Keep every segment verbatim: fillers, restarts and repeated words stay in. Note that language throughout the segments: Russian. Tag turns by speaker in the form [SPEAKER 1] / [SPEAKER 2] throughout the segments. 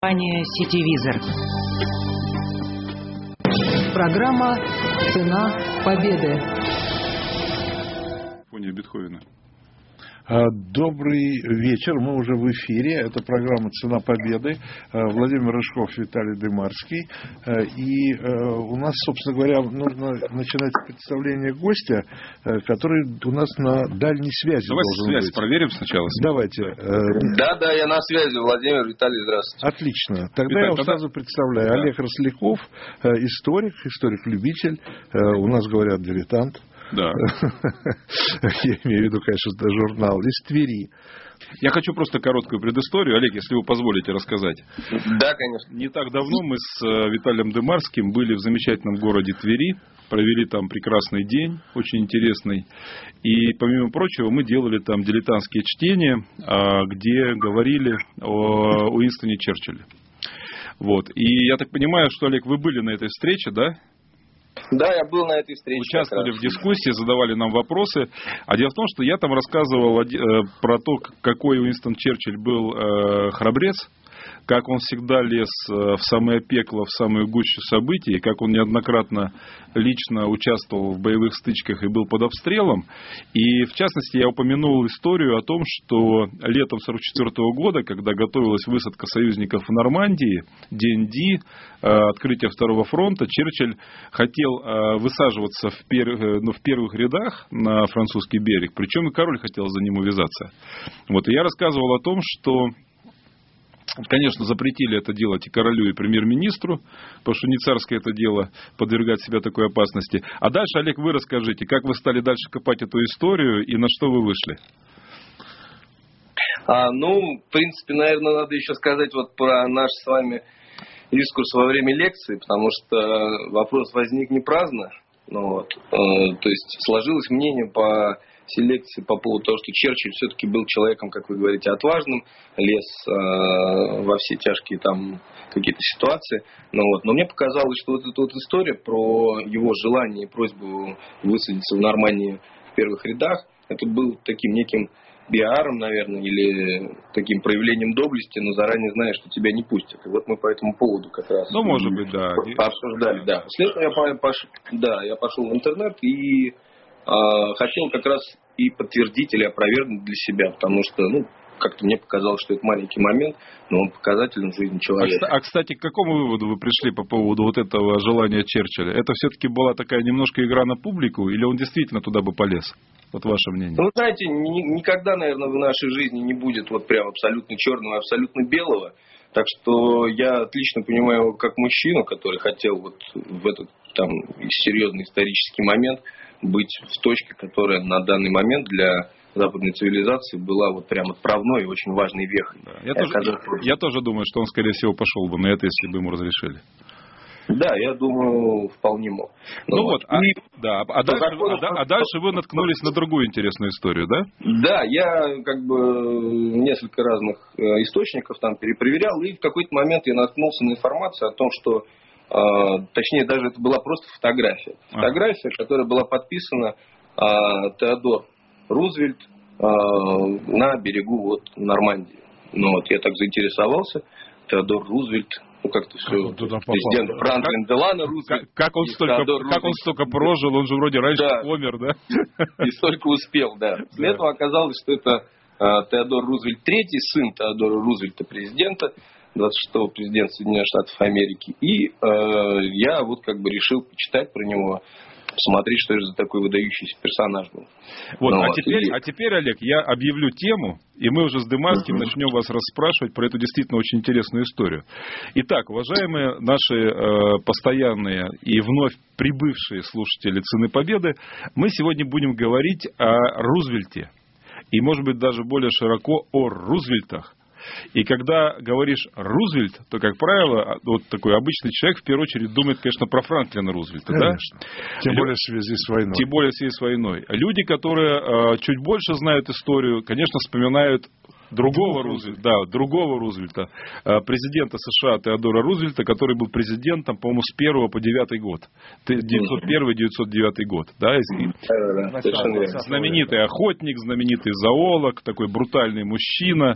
[SPEAKER 1] Компания «Сетевизор». Программа «Цена победы».
[SPEAKER 2] Фоне Бетховена.
[SPEAKER 3] Добрый вечер, мы уже в эфире, это программа «Цена победы», Владимир Рыжков, Виталий Дымарский, и у нас, собственно говоря, нужно начинать представление гостя, который у нас на дальней связи.
[SPEAKER 2] Давайте связь быть. проверим сначала.
[SPEAKER 3] Давайте.
[SPEAKER 4] Да, да, я на связи, Владимир, Виталий, здравствуйте.
[SPEAKER 3] Отлично, тогда
[SPEAKER 2] Виталий,
[SPEAKER 3] я
[SPEAKER 2] тогда...
[SPEAKER 3] сразу представляю, да. Олег Росляков, историк, историк-любитель, у нас говорят дилетант.
[SPEAKER 2] Да.
[SPEAKER 3] Я имею в виду, конечно, журнал из Твери.
[SPEAKER 2] Я хочу просто короткую предысторию. Олег, если вы позволите рассказать.
[SPEAKER 4] Да, конечно.
[SPEAKER 2] Не так давно мы с Виталием Дымарским были в замечательном городе Твери. Провели там прекрасный день, очень интересный. И, помимо прочего, мы делали там дилетантские чтения, где говорили о Уинстоне Черчилле. Вот. И я так понимаю, что, Олег, вы были на этой встрече, да?
[SPEAKER 4] Да, я был на этой встрече.
[SPEAKER 2] Участвовали в дискуссии, задавали нам вопросы. А дело в том, что я там рассказывал про то, какой Уинстон Черчилль был храбрец, как он всегда лез в самое пекло, в самую гущу событий, как он неоднократно лично участвовал в боевых стычках и был под обстрелом. И, в частности, я упомянул историю о том, что летом сорок четвёртого года, когда готовилась высадка союзников в Нормандии, день Ди, открытие Второго фронта, Черчилль хотел высаживаться в, пер... ну, в первых рядах на французский берег, причем и король хотел за ним увязаться. Вот, и я рассказывал о том, что конечно, запретили это делать и королю, и премьер-министру, потому что не царское это дело подвергать себя такой опасности. А дальше, Олег, вы расскажите, как вы стали дальше копать эту историю и на что вы вышли?
[SPEAKER 4] А, ну, в принципе, наверное, надо еще сказать вот про наш с вами дискурс во время лекции, потому что вопрос возник не праздно. Ну, вот, э, то есть сложилось мнение по селекции по поводу того, что Черчилль все-таки был человеком, как вы говорите, отважным, лез э, во все тяжкие там какие-то ситуации. Ну, вот. Но мне показалось, что вот эта вот история про его желание и просьбу высадиться в Нормандии в первых рядах, это был таким неким пиаром, наверное, или таким проявлением доблести, но заранее зная, что тебя не пустят. И вот мы по этому поводу как раз
[SPEAKER 2] ну, может быть, да.
[SPEAKER 4] пообсуждали. Да. После этого я, пош... да, я пошел в интернет и э, хотел как раз и подтвердить или опровергнуть для себя, потому что, ну, как-то мне показалось, что это маленький момент, но он показателен в жизни человека.
[SPEAKER 2] А, кстати, к какому выводу вы пришли по поводу вот этого желания Черчилля? Это все-таки была такая немножко игра на публику, или он действительно туда бы полез? Вот ваше мнение.
[SPEAKER 4] Ну, знаете, ни, никогда, наверное, в нашей жизни не будет вот прям абсолютно черного, абсолютно белого. Так что я отлично понимаю его как мужчину, который хотел вот в этот там серьезный исторический момент быть в точке, которая на данный момент для западной цивилизации была вот прям отправной и очень важной вехой.
[SPEAKER 2] Да, я, тоже, я, я тоже думаю, что он, скорее всего, пошел бы на это, если бы ему разрешили.
[SPEAKER 4] Да, я думаю, вполне мог.
[SPEAKER 2] Ну, ну вот, и, а, да, а, дальше, закону, а, а дальше вы наткнулись на другую интересную историю, да?
[SPEAKER 4] Да, я как бы несколько разных источников там перепроверял, и в какой-то момент я наткнулся на информацию о том, что Uh, точнее, даже это была просто фотография. Фотография, а. которая была подписана uh, Теодор Рузвельт uh, на берегу вот, Нормандии. Ну, вот, я так заинтересовался. Теодор Рузвельт, ну как-то все,
[SPEAKER 3] как
[SPEAKER 4] президент Франклин Делано Рузвельт.
[SPEAKER 2] Как, как, он столько, как он столько прожил, он же вроде раньше да. помер, да?
[SPEAKER 4] И столько успел, да. После да. этого оказалось, что это uh, Теодор Рузвельт третий, сын Теодора Рузвельта, президента. двадцать шестого президента Соединенных Штатов Америки. И э, я вот как бы решил почитать про него, посмотреть, что это за такой выдающийся персонаж был.
[SPEAKER 2] Вот,
[SPEAKER 4] ну,
[SPEAKER 2] а,
[SPEAKER 4] вот.
[SPEAKER 2] теперь,
[SPEAKER 4] И...
[SPEAKER 2] а теперь, Олег, я объявлю тему, и мы уже с Дымарским uh-huh. начнем вас расспрашивать про эту действительно очень интересную историю. Итак, уважаемые наши э, постоянные и вновь прибывшие слушатели «Цены победы», мы сегодня будем говорить о Рузвельте. И, может быть, даже более широко о Рузвельтах. И когда говоришь Рузвельт, то, как правило, вот такой обычный человек в первую очередь думает, конечно, про Франклина Рузвельта.
[SPEAKER 3] Конечно.
[SPEAKER 2] Да?
[SPEAKER 3] Тем более в связи с войной.
[SPEAKER 2] Тем более в связи с войной. Люди, которые э, чуть больше знают историю, конечно, вспоминают другого Рузвельта, да, другого Рузвельта, президента США Теодора Рузвельта, который был президентом, по-моему, с первого по девятый год, девятьсот первый — девятьсот девятый год, да, знаменитый охотник, знаменитый зоолог, такой брутальный мужчина,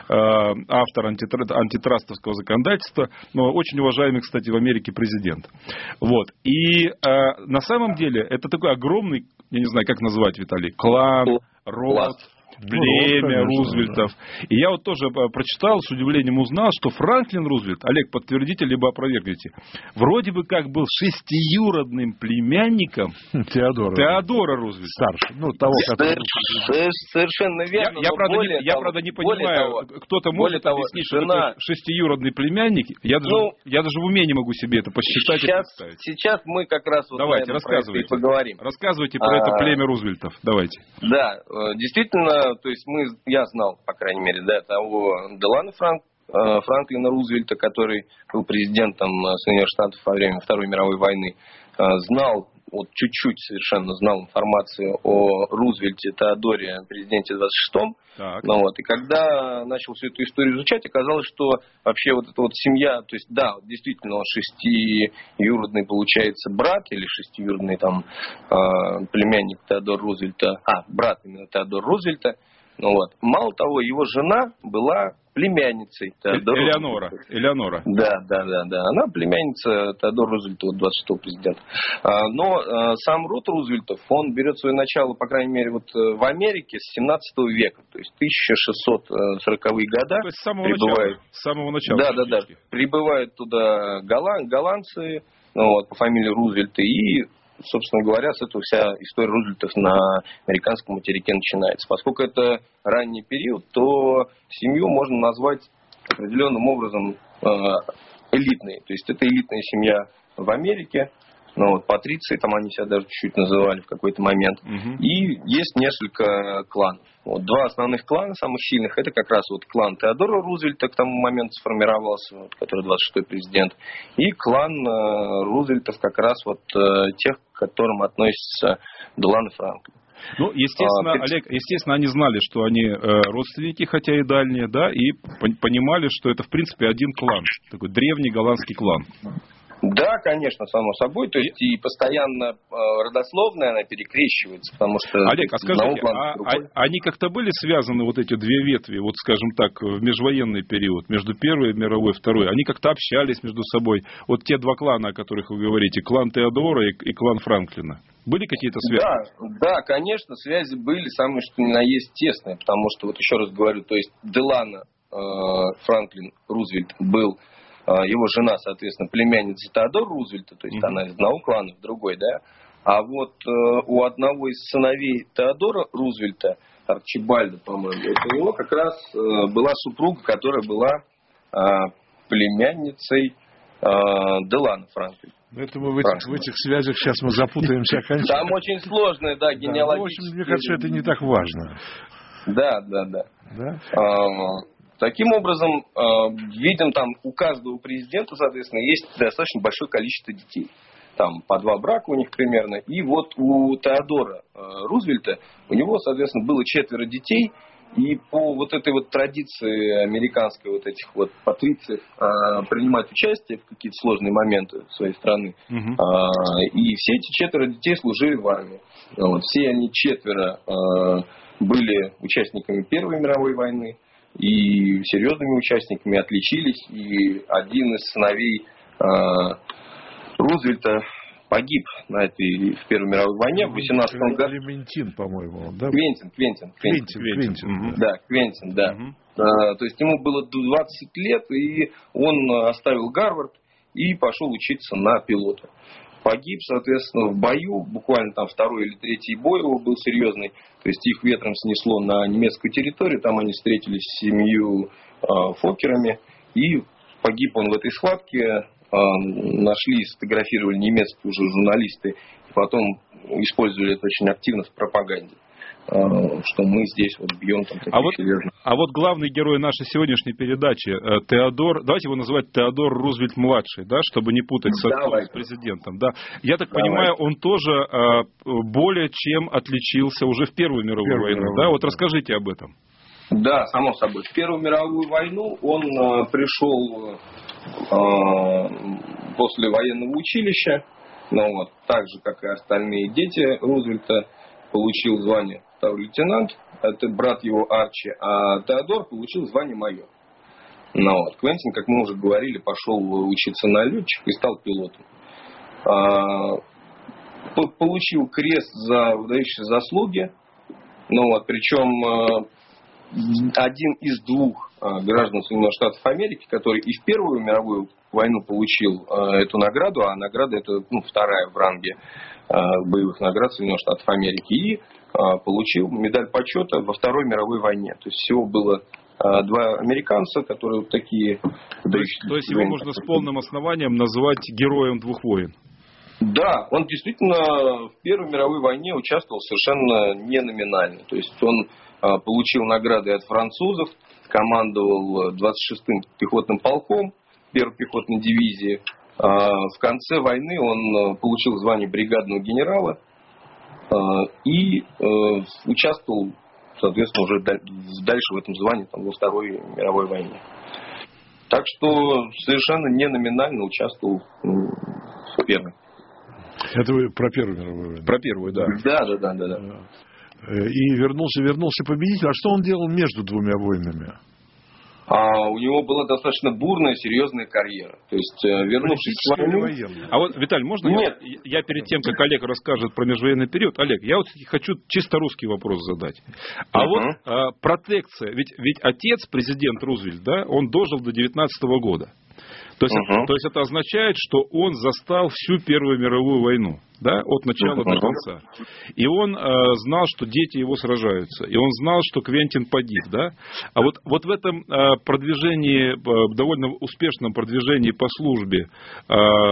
[SPEAKER 2] автор антитрастовского законодательства, но очень уважаемый, кстати, в Америке президент. Вот. И на самом деле это такой огромный, я не знаю, как назвать, Виталий, клан, род, племя ну, Рузвельтов. Да. И я вот тоже прочитал, с удивлением узнал, что Франклин Рузвельт, Олег, подтвердите, либо опровергните, вроде бы как был шестиюродным племянником Теодора, Теодора Рузвельта.
[SPEAKER 3] Старший. Ну, того, который...
[SPEAKER 4] Совершенно верно.
[SPEAKER 2] Я, я, правда, не, я того, правда, не понимаю, кто-то может того, объяснить, жена... что шестиюродный племянник. Я даже, ну, я даже в уме не могу себе это посчитать
[SPEAKER 4] сейчас,
[SPEAKER 2] и представить.
[SPEAKER 4] Сейчас мы как раз вот
[SPEAKER 2] давайте, рассказывайте.
[SPEAKER 4] поговорим.
[SPEAKER 2] Рассказывайте про а... это племя Рузвельтов. Давайте.
[SPEAKER 4] Да, действительно, то есть мы, я знал, по крайней мере, да, того Делана Франк, Франклина Рузвельта, который был президентом Соединенных Штатов во время Второй мировой войны, знал, вот чуть-чуть совершенно знал информацию о Рузвельте Теодоре, президенте двадцать шестом. Ну, вот, и когда начал всю эту историю изучать, оказалось, что вообще вот эта вот семья, то есть да, действительно он шестиюродный, получается, брат или шестиюродный там племянник Теодора Рузвельта, а, брат именно Теодора Рузвельта. Ну, вот. Мало того, его жена была племянницей Теодора
[SPEAKER 2] Элеонора. Элеонора.
[SPEAKER 4] Да, да, да, да. Она племянница Теодора Рузвельта, двадцать шестого президента. Но сам род Рузвельтов, он берет свое начало, по крайней мере, вот в Америке с семнадцатого века, то есть тысяча шестьсот сороковые года.
[SPEAKER 2] То есть с самого прибывают, начала. С самого начала.
[SPEAKER 4] Да, да, да. Прибывают туда голланд, голландцы, ну, вот, по фамилии Рузвельта, и, собственно говоря, с этого вся история Рузвельтов на американском материке начинается. Поскольку это ранний период, то семью можно назвать определенным образом элитной. То есть это элитная семья в Америке. Ну, вот, патриции, там они себя даже чуть-чуть называли в какой-то момент. Угу. И есть несколько кланов. Вот, два основных клана, самых сильных, это как раз вот клан Теодора Рузвельта, к тому моменту сформировался, вот, который двадцать шестой президент, и клан э, Рузвельтов, как раз вот э, тех, к которым относится Делан Франклин.
[SPEAKER 2] Ну, естественно, а, Олег, естественно, они знали, что они э, родственники, хотя и дальние, да, и понимали, что это, в принципе, один клан, такой древний голландский клан.
[SPEAKER 4] Да, конечно, само собой. То есть и постоянно э, родословная она перекрещивается, потому что...
[SPEAKER 2] Олег, а скажите, а, а, они как-то были связаны, вот эти две ветви, вот скажем так, в межвоенный период, между Первой мировой и Второй? Они как-то общались между собой? Вот те два клана, о которых вы говорите, клан Теодора и, и клан Франклина. Были какие-то связи?
[SPEAKER 4] Да, да, конечно, связи были, самые что ни на есть тесные, потому что, вот еще раз говорю, то есть Делана э, Франклин Рузвельт был... Его жена, соответственно, племянница Теодора Рузвельта, то есть mm-hmm. она из одного клана, в другой, да. А вот э, у одного из сыновей Теодора Рузвельта, Арчибальда, по-моему, у него как раз э, была супруга, которая была э, племянницей э, Делана Франклина.
[SPEAKER 3] Это мы в этих, в этих связях сейчас мы запутаемся окончательно.
[SPEAKER 4] Там очень сложное, да, генеалогическое. Да, в общем,
[SPEAKER 3] мне кажется, это не так важно.
[SPEAKER 4] Да, да, да.
[SPEAKER 3] Да?
[SPEAKER 4] А, Таким образом, видим, там у каждого президента, соответственно, есть достаточно большое количество детей. Там по два брака у них примерно. И вот у Теодора Рузвельта, у него, соответственно, было четверо детей. И по вот этой вот традиции американской, вот этих вот патрициев, принимать участие в какие-то сложные моменты своей страны. Угу. И все эти четверо детей служили в армии. Вот. Все они четверо были участниками Первой мировой войны. И серьезными участниками отличились. И один из сыновей э, Рузвельта погиб на этой в Первой мировой войне в восемнадцатом году.
[SPEAKER 3] Клементин, по-моему, да?
[SPEAKER 4] Квентин, Квентин,
[SPEAKER 3] Квентин, Квентин, Квентин.
[SPEAKER 4] Да, Квентин, да. Угу. А, то есть ему было двадцать лет, и он оставил Гарвард и пошел учиться на пилота. Погиб, соответственно, в бою, буквально там второй или третий бой его был серьезный. То есть их ветром снесло на немецкую территорию, там они встретились с семью э, фоккерами, и погиб он в этой схватке. Э, нашли, сфотографировали немецкие уже журналисты, и потом использовали это очень активно в пропаганде. Что мы здесь вот бьем там такие
[SPEAKER 2] а вот,
[SPEAKER 4] серьезные.
[SPEAKER 2] А вот главный герой нашей сегодняшней передачи, Теодор, давайте его называть Теодор Рузвельт-младший, да, чтобы не путать с, с президентом. Да. Я так Давай. понимаю, он тоже более чем отличился уже в Первую мировую Первую войну. Мировую, да? Вот да. Расскажите об этом.
[SPEAKER 4] Да, само собой. В Первую мировую войну он э, пришел э, после военного училища, ну, вот, так же, как и остальные дети Рузвельта, получил звание второй лейтенант, это брат его Арчи, а Теодор получил звание майор. Ну, вот. Квентин, как мы уже говорили, пошел учиться на летчика и стал пилотом. А, получил крест за выдающиеся заслуги, ну, вот, причем один из двух граждан Соединенных Штатов Америки, который и в Первую мировую войну получил эту награду, а награда это, ну, вторая в ранге боевых наград Соединенных Штатов Америки, и получил медаль почета во Второй мировой войне. То есть всего было два американца, которые вот такие...
[SPEAKER 2] То есть, то есть его можно с полным основанием назвать героем двух войн?
[SPEAKER 4] Да, он действительно в Первой мировой войне участвовал совершенно не номинально. То есть он получил награды от французов, командовал двадцать шестым пехотным полком первой пехотной дивизии. В конце войны он получил звание бригадного генерала и участвовал, соответственно, уже дальше в этом звании там, во Второй мировой войне. Так что совершенно не номинально участвовал в Первой.
[SPEAKER 3] Это вы про Первую мировую войну?
[SPEAKER 2] Про Первую, да.
[SPEAKER 4] Да, да, да, да, да.
[SPEAKER 3] И вернулся, вернулся победитель. А что он делал между двумя войнами?
[SPEAKER 4] А у него была достаточно бурная, серьезная карьера. То есть, вернувшись в войну...
[SPEAKER 2] А вот, Виталий, можно
[SPEAKER 4] Нет.
[SPEAKER 2] Я, я перед тем, как Олег расскажет про межвоенный период, Олег, я вот хочу чисто русский вопрос задать. А uh-huh. вот а, протекция, ведь, ведь отец, президент Рузвельт, да, он дожил до девятнадцатого года. То есть, uh-huh. то есть это означает, что он застал всю Первую мировую войну, да, от начала uh-huh. до конца. И он э, знал, что дети его сражаются. И он знал, что Квентин погиб, да. А вот, вот в этом э, продвижении, э, довольно успешном продвижении по службе э,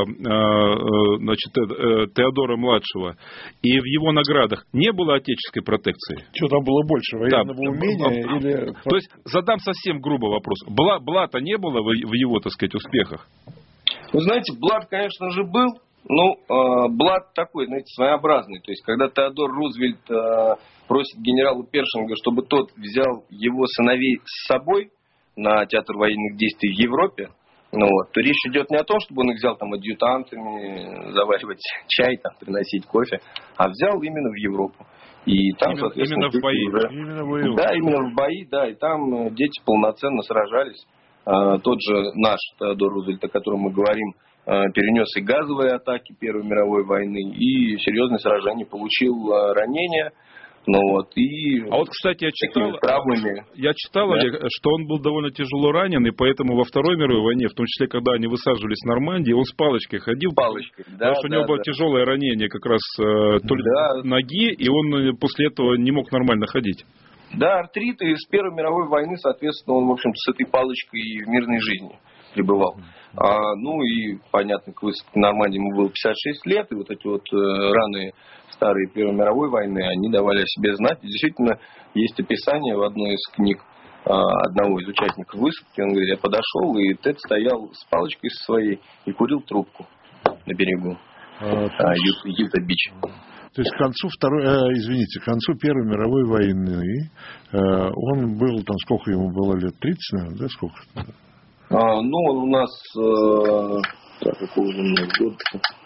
[SPEAKER 2] э, значит, э, Теодора-младшего и в его наградах не было отеческой протекции?
[SPEAKER 3] Что там было больше, военного
[SPEAKER 2] да.
[SPEAKER 3] умения? Или...
[SPEAKER 2] То есть, задам совсем грубо вопрос. Бла, блата не было в, в его, так сказать, успехах?
[SPEAKER 4] Вы знаете, блат, конечно же, был. Ну, э, блат такой, знаете, своеобразный. То есть, когда Теодор Рузвельт э, просит генерала Першинга, чтобы тот взял его сыновей с собой на театр военных действий в Европе, ну, вот, то речь идет не о том, чтобы он их взял там адъютантами, заваривать чай, там, приносить кофе, а взял именно в Европу. И там,
[SPEAKER 2] именно,
[SPEAKER 4] соответственно,
[SPEAKER 2] именно в бои.
[SPEAKER 3] Уже... Именно в
[SPEAKER 4] да, именно в бои, да, и там дети полноценно сражались. А, тот же наш Теодор Рузвельт, о котором мы говорим, перенес и газовые атаки Первой мировой войны, и серьезные сражения, получил ранения. Ну, вот, и
[SPEAKER 2] а вот, кстати, я читал,
[SPEAKER 4] травмами.
[SPEAKER 2] я читал, да? Олег, что он был довольно тяжело ранен, и поэтому во Второй мировой войне, в том числе, когда они высаживались в Нормандии, он с палочкой ходил,
[SPEAKER 4] палочкой,
[SPEAKER 2] потому
[SPEAKER 4] да,
[SPEAKER 2] что
[SPEAKER 4] да,
[SPEAKER 2] у него было
[SPEAKER 4] да.
[SPEAKER 2] тяжелое ранение как раз то ли да. ноги, и он после этого не мог нормально ходить.
[SPEAKER 4] Да, артрит, и с Первой мировой войны, соответственно, он, в общем-то, с этой палочкой и в мирной жизни пребывал. А, ну и, понятно, к высадке Нормандии ему было пятьдесят шесть лет, и вот эти вот э, раны старой Первой мировой войны, они давали о себе знать. И действительно, есть описание в одной из книг э, одного из участников высадки. Он говорит, я подошел, и Тед стоял с палочкой своей и курил трубку на берегу а, Юта-Бич.
[SPEAKER 3] То есть к концу второй, э, извините, к концу Первой мировой войны э, он был, там сколько ему было лет, тридцать, наверное, да, сколько?
[SPEAKER 4] А, ну, он у нас, э, так, какого же у нас год?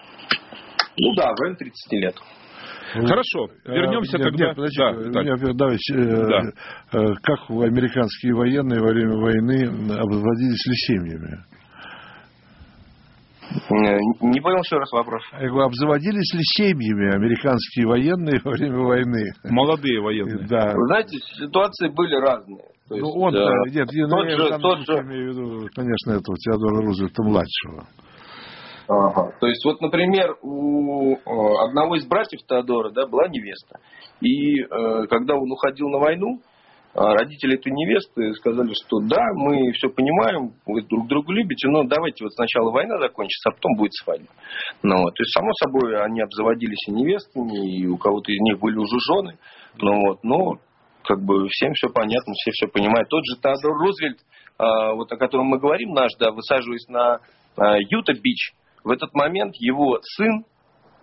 [SPEAKER 4] Ну да, в районе тридцати лет.
[SPEAKER 2] Хорошо, вернемся
[SPEAKER 3] нет,
[SPEAKER 2] тогда.
[SPEAKER 3] Нет, подожди,
[SPEAKER 2] да,
[SPEAKER 3] меня, давайте, да. э, как американские военные во время войны обзаводились ли семьями?
[SPEAKER 4] Не понял еще раз вопрос.
[SPEAKER 3] Я говорю, обзаводились ли семьями американские военные во время войны?
[SPEAKER 2] Молодые военные.
[SPEAKER 3] Да.
[SPEAKER 4] Вы знаете, ситуации были разные. То есть,
[SPEAKER 3] ну, он,
[SPEAKER 4] да,
[SPEAKER 3] нет, я,
[SPEAKER 4] тот
[SPEAKER 3] я
[SPEAKER 4] же,
[SPEAKER 3] в данном
[SPEAKER 4] тот
[SPEAKER 3] случае
[SPEAKER 4] же...
[SPEAKER 3] имею в виду, конечно, этого Теодора Рузвельта-младшего.
[SPEAKER 4] Ага. То есть, вот, например, у одного из братьев Теодора, да, была невеста. И э, когда он уходил на войну, родители этой невесты сказали, что да, мы все понимаем, вы друг друга любите, но давайте вот сначала война закончится, а потом будет свадьба. Ну, вот. То есть, само собой, они обзаводились и невестами, и у кого-то из них были уже жены. Ну, вот. Но как бы всем все понятно, все все понимают. Тот же Теодор Рузвельт, вот о котором мы говорим, наш, да, высаживаясь на Юта-Бич, в этот момент его сын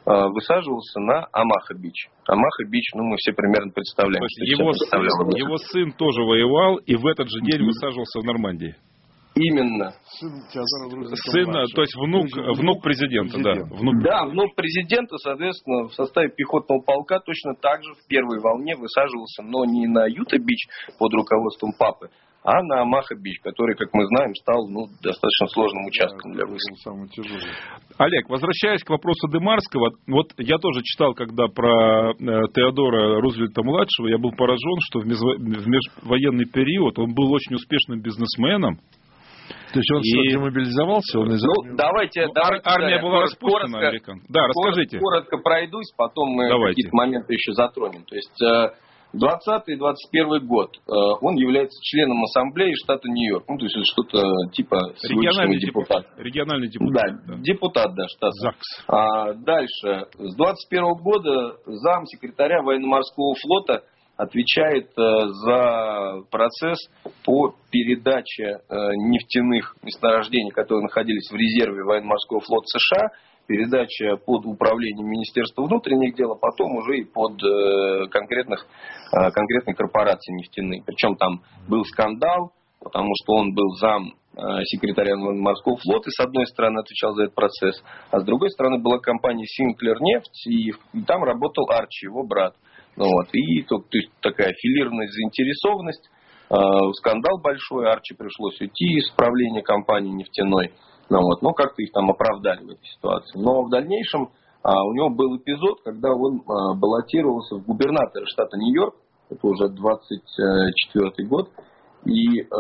[SPEAKER 4] высаживался на Омаха-Бич. Омаха-Бич, ну, мы все примерно представляем.
[SPEAKER 2] То есть его, сын, его сын тоже воевал и в этот же день mm-hmm. высаживался в Нормандии.
[SPEAKER 4] Именно.
[SPEAKER 3] Сын Теодора
[SPEAKER 2] Сын, то есть внук, внук, внук президента, президент. да. Внук.
[SPEAKER 4] Да, внук президента, соответственно, в составе пехотного полка точно так же в первой волне высаживался, но не на Юта-Бич под руководством папы, а на Омаха-Бич, который, как мы знаем, стал ну, достаточно сложным участком да, для высадки.
[SPEAKER 3] Самый тяжелый.
[SPEAKER 2] Олег, возвращаясь к вопросу Демарского, вот я тоже читал, когда про э, Теодора Рузвельта-младшего, я был поражен, что в, мезво... в межвоенный период он был очень успешным бизнесменом.
[SPEAKER 3] То есть он и... демобилизовался? Он из...
[SPEAKER 4] Ну, давайте,
[SPEAKER 2] ну,
[SPEAKER 4] давайте
[SPEAKER 2] армия
[SPEAKER 4] да,
[SPEAKER 2] была
[SPEAKER 4] коротко,
[SPEAKER 2] распущена, американ. Да, расскажите.
[SPEAKER 4] Коротко, коротко пройдусь, потом мы давайте. Какие-то моменты еще затронем. То есть двадцатый двадцать первый год он является членом ассамблеи штата Нью-Йорк. Ну, то есть это что-то типа
[SPEAKER 2] региональный
[SPEAKER 4] депутат.
[SPEAKER 2] депутат. Региональный депутат.
[SPEAKER 4] Да, да. депутат, да, штата.
[SPEAKER 2] ЗАГС.
[SPEAKER 4] А, дальше. С двадцать первого года зам секретаря военно-морского флота отвечает э, за процесс по передаче э, нефтяных месторождений, которые находились в резерве военно-морского флота США, передача под управлением Министерства внутренних дел, а потом уже и под э, конкретных, э, конкретные корпорации нефтяные. Причем там был скандал, потому что он был зам э, секретаря военно-морского флота, и с одной стороны отвечал за этот процесс, а с другой стороны была компания Sinclair нефть, и, и там работал Арчи, его брат. Ну, вот, и то, то есть такая филированная заинтересованность, э, скандал большой, Арчи пришлось уйти из правления компании нефтяной, ну, вот, но как-то их там оправдали в этой ситуации. Но в дальнейшем э, у него был эпизод, когда он э, баллотировался в губернаторы штата Нью-Йорк, это уже двадцать четвёртый год, и, э,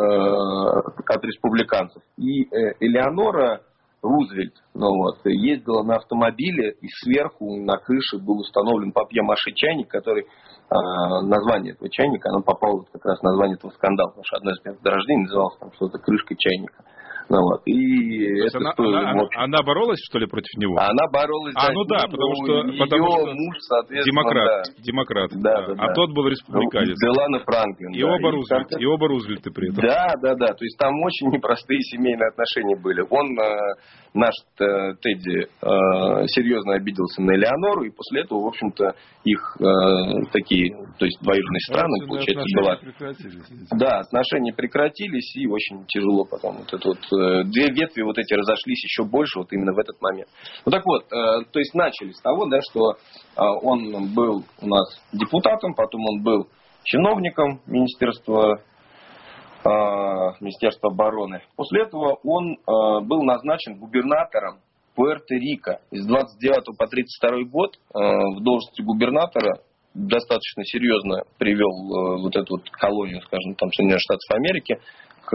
[SPEAKER 4] от республиканцев, и э, Элеонора Рузвельт, ну вот, ездила на автомобиле, и сверху на крыше был установлен папье-маше чайник, который, э, название этого чайника, оно попало вот как раз в название этого скандала, потому что одно из мест рождения называлось там что-то крышкой чайника. Ну, вот, и это
[SPEAKER 2] она,
[SPEAKER 4] стоило,
[SPEAKER 2] она,
[SPEAKER 4] вот,
[SPEAKER 2] она боролась, что ли, против него?
[SPEAKER 4] Она боролась
[SPEAKER 2] а,
[SPEAKER 4] за
[SPEAKER 2] ну да,
[SPEAKER 4] него,
[SPEAKER 2] потому что,
[SPEAKER 4] ее
[SPEAKER 2] потому что
[SPEAKER 4] муж, соответственно,
[SPEAKER 2] демократ,
[SPEAKER 4] да.
[SPEAKER 2] демократ
[SPEAKER 4] Да, да,
[SPEAKER 2] а
[SPEAKER 4] да.
[SPEAKER 2] тот был республиканец.
[SPEAKER 4] Делано Франклин.
[SPEAKER 2] И,
[SPEAKER 4] да.
[SPEAKER 2] оба
[SPEAKER 4] и,
[SPEAKER 2] Рузвельт, и оба Рузвельты при этом.
[SPEAKER 4] Да, да, да. То есть там очень непростые семейные отношения были. Он, э, наш э, Тедди, э, серьезно обиделся на Элеонору, и после этого, в общем-то, их э, такие, то есть двоюродные страны, получается, была. Да, отношения прекратились, и очень тяжело потом. Вот это вот, э, две ветви вот эти разошлись еще больше вот именно в этот момент. Ну так вот, э, то есть начали с того, да, что э, он был у нас депутатом, потом он был чиновником Министерства, э, Министерства обороны. После этого он э, был назначен губернатором Пуэрто-Рико. С двадцать девятого по тридцать второй год э, в должности губернатора достаточно серьезно привел э, вот эту вот колонию, скажем, там, Соединенных Штатов Америки к,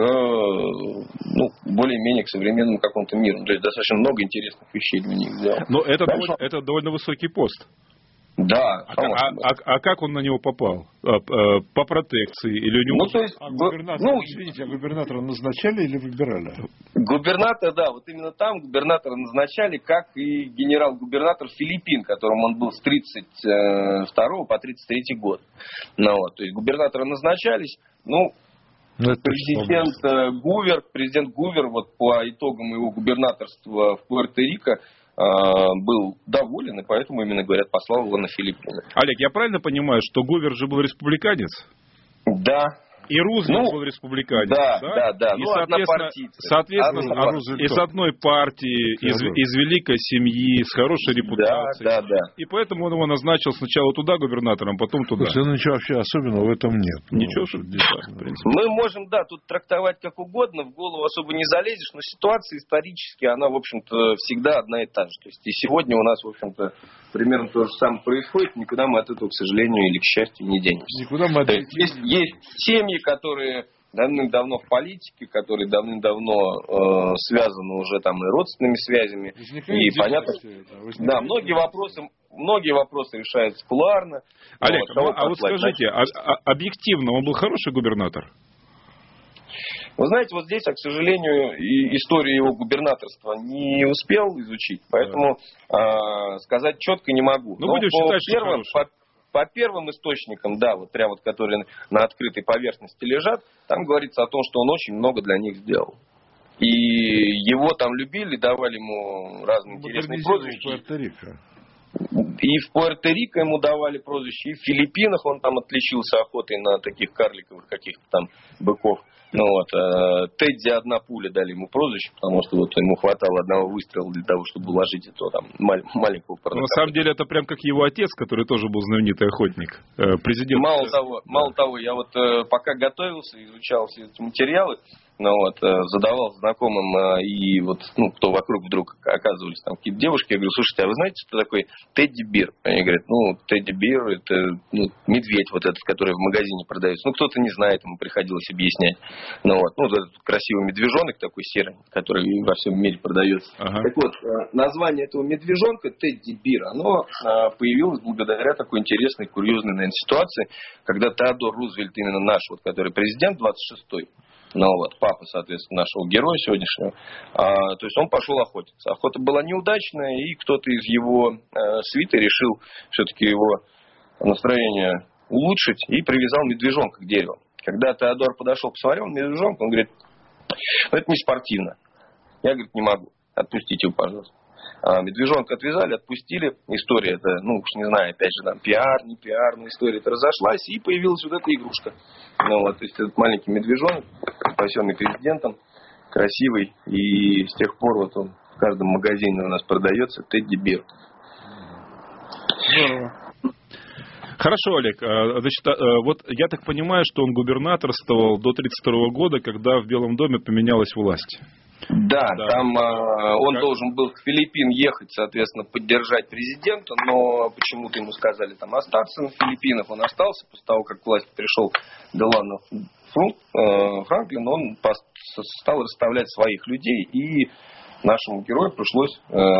[SPEAKER 4] ну, более-менее к современному какому-то миру. То есть достаточно много интересных вещей для них сделал.
[SPEAKER 2] Но это, довольно, это довольно высокий пост.
[SPEAKER 4] Да.
[SPEAKER 2] А, а, а, а как он на него попал? По протекции? Или у него...
[SPEAKER 4] Ну, то есть,
[SPEAKER 3] а губернатор, ну, извините, а губернатора назначали или выбирали?
[SPEAKER 4] Губернатор, да, вот именно там губернатора назначали, как и генерал-губернатор Филиппин, которым он был с тридцать второго по тридцать третий год. Ну, вот, то есть губернаторы назначались, ну,
[SPEAKER 3] Ну,
[SPEAKER 4] президент э, Гувер, президент Гувер вот по итогам его губернаторства в Пуэрто-Рико э, был доволен, и поэтому, именно говорят, послал его на Филиппины.
[SPEAKER 2] Олег, я правильно понимаю, что Гувер же был республиканец?
[SPEAKER 4] Да.
[SPEAKER 2] И Рузвельт
[SPEAKER 4] ну,
[SPEAKER 2] был республиканец.
[SPEAKER 4] Да,
[SPEAKER 2] да,
[SPEAKER 4] да, да.
[SPEAKER 2] И,
[SPEAKER 4] ну,
[SPEAKER 2] соответственно, соответственно
[SPEAKER 3] а
[SPEAKER 2] из одной партии, из, из великой семьи, с хорошей репутацией.
[SPEAKER 4] Да, да, да.
[SPEAKER 2] И поэтому он его назначил сначала туда губернатором, потом туда.
[SPEAKER 3] Слушай, ну ничего вообще особенного в этом нет.
[SPEAKER 2] Ничего,
[SPEAKER 3] ну,
[SPEAKER 2] в принципе.
[SPEAKER 4] Мы можем, да, тут трактовать как угодно, в голову особо не залезешь, но ситуация исторически, она, в общем-то, всегда одна и та же. То есть и сегодня у нас, в общем-то, примерно то же самое происходит, никуда мы от этого, к сожалению, или к счастью, не денемся.
[SPEAKER 3] Никуда мы от этого...
[SPEAKER 4] Есть, есть семьи, которые давным-давно в политике, которые давным-давно э, связаны уже там и родственными связями.
[SPEAKER 3] Возникает
[SPEAKER 4] и понятно, да, многие вопросы, многие вопросы решаются кулуарно.
[SPEAKER 2] Олег,
[SPEAKER 4] вот,
[SPEAKER 2] а, а вот скажите, а, а, объективно он был хороший губернатор?
[SPEAKER 4] Вы знаете, вот здесь, а, к сожалению, и историю его губернаторства не успел изучить, поэтому да. э, сказать четко не могу.
[SPEAKER 2] Ну,
[SPEAKER 4] Но
[SPEAKER 2] будем
[SPEAKER 4] по
[SPEAKER 2] считать,
[SPEAKER 4] первым,
[SPEAKER 2] что
[SPEAKER 4] по, по первым источникам, да, вот прям вот, которые на открытой поверхности лежат, там говорится о том, что он очень много для них сделал. И его там любили, давали ему разные интересные прозвища. И в Пуэрто-Рико ему давали прозвище, и в Филиппинах он там отличился охотой на таких карликовых каких-то там быков. Ну вот, э, Тедди одна пуля дали ему прозвище, потому что вот ему хватало одного выстрела для того, чтобы уложить этого там маль, маленького порнокартера.
[SPEAKER 2] На самом деле это прям как его отец, который тоже был знаменитый охотник, э, президент.
[SPEAKER 4] Мало того, да. мало того, я вот э, пока готовился, изучал все эти материалы, ну вот, э, задавал знакомым э, и вот, ну, кто вокруг вдруг оказывались там какие-то девушки, я говорю, слушайте, а вы знаете, что такое Тедди Бир? Они говорят, ну, Тедди Бир это ну, медведь вот этот, который в магазине продается. Ну, кто-то не знает, ему приходилось объяснять. Ну вот, ну, этот красивый медвежонок такой серый, который во всем мире продается. Ага. Так вот, название этого медвежонка Тедди Бир, оно появилось благодаря такой интересной, курьезной, наверное, ситуации, когда Теодор Рузвельт, именно наш, вот, который президент двадцать шестой, ну вот, папа, соответственно, нашего героя сегодняшнего, а, то есть он пошел охотиться. Охота была неудачная, и кто-то из его а, свиты решил все-таки его настроение улучшить и привязал медвежонка к дереву. Когда Теодор подошел, посмотрел на медвежонка, он говорит, ну это не спортивно. Я, говорит, не могу, отпустите его, пожалуйста. А, медвежонка отвязали, отпустили. История это, ну уж не знаю, опять же, там, пиар, не пиар, но история это разошлась, и появилась вот эта игрушка. Ну, вот, то есть этот маленький медвежонок, спасенный президентом, красивый, и с тех пор вот он в каждом магазине у нас продается, Тедди Бир.
[SPEAKER 2] Хорошо, Олег. Значит, вот я так понимаю, что он губернаторствовал до тридцать второго года, когда в Белом доме поменялась власть.
[SPEAKER 4] Да, да, там э, он
[SPEAKER 2] как?
[SPEAKER 4] должен был в Филиппин ехать, соответственно, поддержать президента, но почему-то ему сказали там остаться на Филиппинах. Он остался, после того, как к власти пришел Делано э, Франклин, он стал расставлять своих людей, и нашему герою пришлось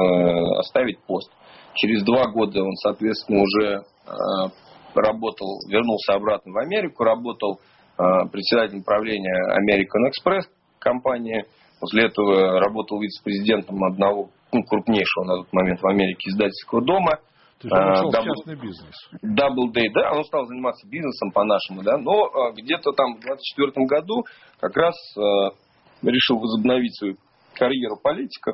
[SPEAKER 4] э, оставить пост. Через два года он, соответственно, уже э, работал, вернулся обратно в Америку, работал э, председателем правления American Express компании. После этого работал вице-президентом одного, ну, крупнейшего на тот момент в Америке издательского дома.
[SPEAKER 3] То есть он ушел в частный бизнес.
[SPEAKER 4] Doubleday, да, он стал заниматься бизнесом по-нашему, да, но а, где-то там в двадцать четвёртом году как раз а, решил возобновить свою карьеру политика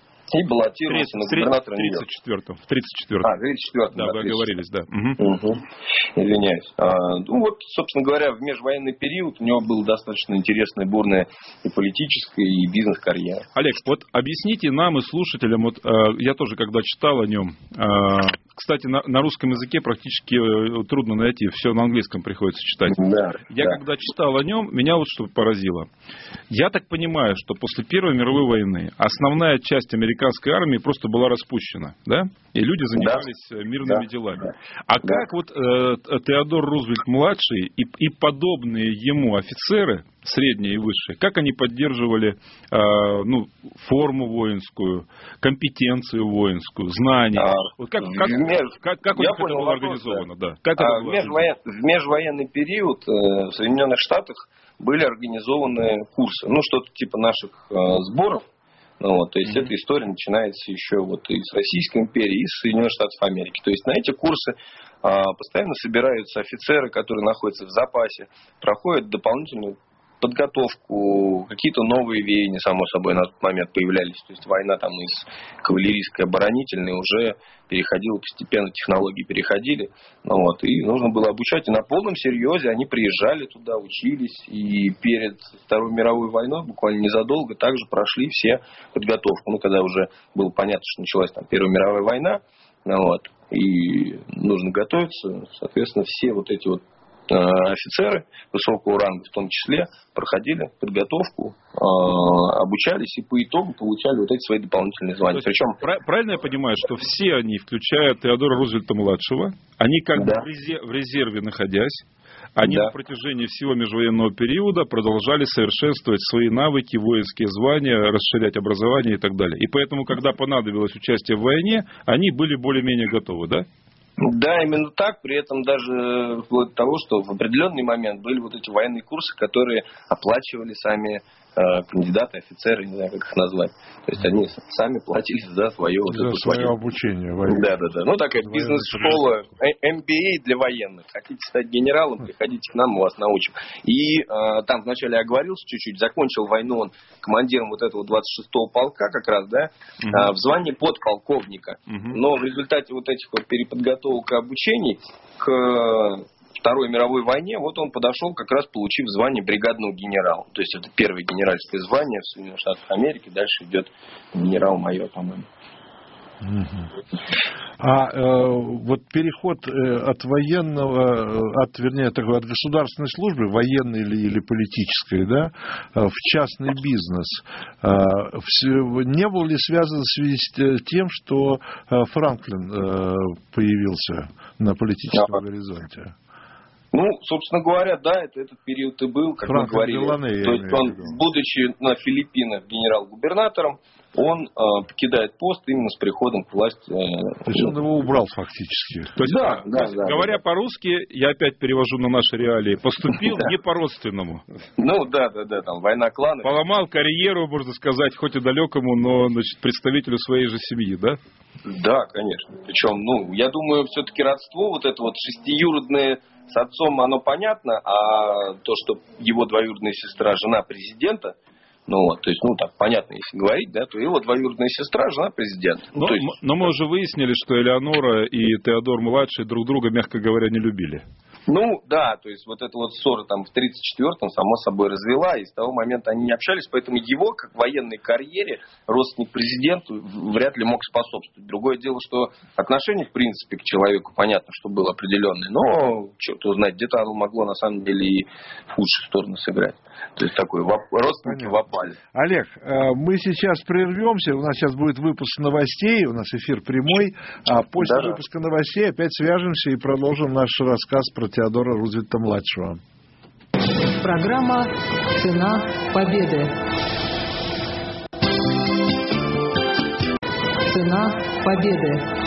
[SPEAKER 4] и баллотировался на губернатора Нью-Йорка.
[SPEAKER 2] В тридцать четвёртом.
[SPEAKER 4] А, в тридцать четвёртом.
[SPEAKER 2] Да, вы оговорились, да.
[SPEAKER 4] Угу. Угу. Извиняюсь. А, ну вот, собственно говоря, в межвоенный период у него была достаточно интересная, бурная и политическая, и бизнес-карьера.
[SPEAKER 2] Олег, вот объясните нам и слушателям, вот э, я тоже когда читал о нем, э, кстати, на, на русском языке практически э, трудно найти, все на английском приходится читать.
[SPEAKER 4] Да,
[SPEAKER 2] я
[SPEAKER 4] да.
[SPEAKER 2] когда читал о нем, меня вот что поразило. Я так понимаю, что после Первой мировой войны основная часть американской армии просто была распущена, да? И люди занимались да. мирными да. делами.
[SPEAKER 4] Да.
[SPEAKER 2] А
[SPEAKER 4] да.
[SPEAKER 2] как вот э, Теодор Рузвельт-младший и, и подобные ему офицеры, средние и высшие, как они поддерживали э, ну, форму воинскую, компетенцию воинскую, знания? А, вот как, как,
[SPEAKER 4] меж...
[SPEAKER 2] как, как у них
[SPEAKER 4] понял,
[SPEAKER 2] это было
[SPEAKER 4] вопрос,
[SPEAKER 2] организовано?
[SPEAKER 4] Да.
[SPEAKER 2] Да. Как
[SPEAKER 4] а,
[SPEAKER 2] это было
[SPEAKER 4] в, межвоен... в межвоенный период э, в Соединенных Штатах были организованы курсы, ну что-то типа наших э, сборов. Ну, вот, то есть mm-hmm. эта история начинается еще вот и с Российской империи, и с Соединенных Штатов Америки. То есть на эти курсы а, постоянно собираются офицеры, которые находятся в запасе, проходят дополнительную подготовку, какие-то новые веяния, само собой, на тот момент появлялись. То есть война там из кавалерийской оборонительной уже переходила, постепенно технологии переходили. Ну, вот, и нужно было обучать. И на полном серьезе они приезжали туда, учились. И перед Второй мировой войной, буквально незадолго, также прошли все подготовку. Ну, когда уже было понятно, что началась там Первая мировая война, ну, вот, и нужно готовиться, соответственно, все вот эти вот офицеры высокого ранга в том числе проходили подготовку, обучались и по итогу получали вот эти свои дополнительные звания.
[SPEAKER 2] Причем правильно я понимаю, что все они, включая Теодора Рузвельта-младшего, они как да. бы в резерве находясь, они да. на протяжении всего межвоенного периода продолжали совершенствовать свои навыки, воинские звания, расширять образование и так далее. И поэтому, когда понадобилось участие в войне, они были более-менее готовы, да?
[SPEAKER 4] Да, именно так. При этом даже вплоть до того, что в определенный момент были вот эти военные курсы, которые оплачивали сами кандидаты, офицеры, не знаю, как их назвать. То есть они сами платили за свое, вот
[SPEAKER 3] за
[SPEAKER 4] это
[SPEAKER 3] свое
[SPEAKER 4] свое
[SPEAKER 3] обучение.
[SPEAKER 4] Да, да, да. Ну, такая бизнес-школа, эм би эй для военных. Хотите стать генералом, приходите к нам, мы вас научим. И э, там вначале оговорился чуть-чуть, закончил войну он командиром вот этого двадцать шестого полка как раз, да, угу. э, в звании подполковника. Угу. Но в результате вот этих вот переподготовок и обучений к Второй мировой войне, вот он подошел, как раз получив звание бригадного генерала. То есть это первое генеральское звание в Соединенных Штатах Америки. Дальше идет генерал-майор, по-моему.
[SPEAKER 3] А э, вот переход э, от военного, от, вернее, такой, от государственной службы, военной или, или политической, да, в частный бизнес, э, все, не был ли связан в связи с тем, что э, Франклин э, появился на политическом да. горизонте?
[SPEAKER 4] Ну, собственно говоря, да, это этот период и был, как Франклин мы говорили. Делане, То есть он, будучи на Филиппинах генерал-губернатором, он э, покидает пост именно с приходом к власти. Э,
[SPEAKER 3] То есть он его убрал фактически.
[SPEAKER 2] То есть,
[SPEAKER 4] да, да,
[SPEAKER 2] есть
[SPEAKER 4] да,
[SPEAKER 2] говоря
[SPEAKER 4] да.
[SPEAKER 2] по-русски, я опять перевожу на наши реалии, поступил не по-родственному.
[SPEAKER 4] Ну, да, да, да, там война кланов.
[SPEAKER 2] Поломал карьеру, можно сказать, хоть и далекому, но, значит, представителю своей же семьи, да?
[SPEAKER 4] Да, конечно. Причем, ну, я думаю, все-таки родство, вот это вот шестиюродное с отцом, оно понятно, а то, что его двоюродная сестра, жена президента, ну вот, то есть, ну так, понятно, если говорить, да, то его двоюродная сестра, жена президента. Ну,
[SPEAKER 2] но,
[SPEAKER 4] то есть,
[SPEAKER 2] но мы уже выяснили, что Элеонора и Теодор-младший друг друга, мягко говоря, не любили.
[SPEAKER 4] Ну, да, то есть, вот эта вот ссора там в тридцать четвёртом, само собой, развела, и с того момента они не общались, поэтому его, как в военной карьере, родственник президенту вряд ли мог способствовать. Другое дело, что отношение, в принципе, к человеку, понятно, что было определенное, но, черт знает, где-то оно могло, на самом деле, и в худшую сторону сыграть. То есть, такой родственники в опале.
[SPEAKER 3] Олег, мы сейчас прервемся, у нас сейчас будет выпуск новостей, у нас эфир прямой, а после да, выпуска новостей опять свяжемся и продолжим наш рассказ про Теодора Рузвельта-младшего.
[SPEAKER 1] Программа «Цена победы». Цена победы.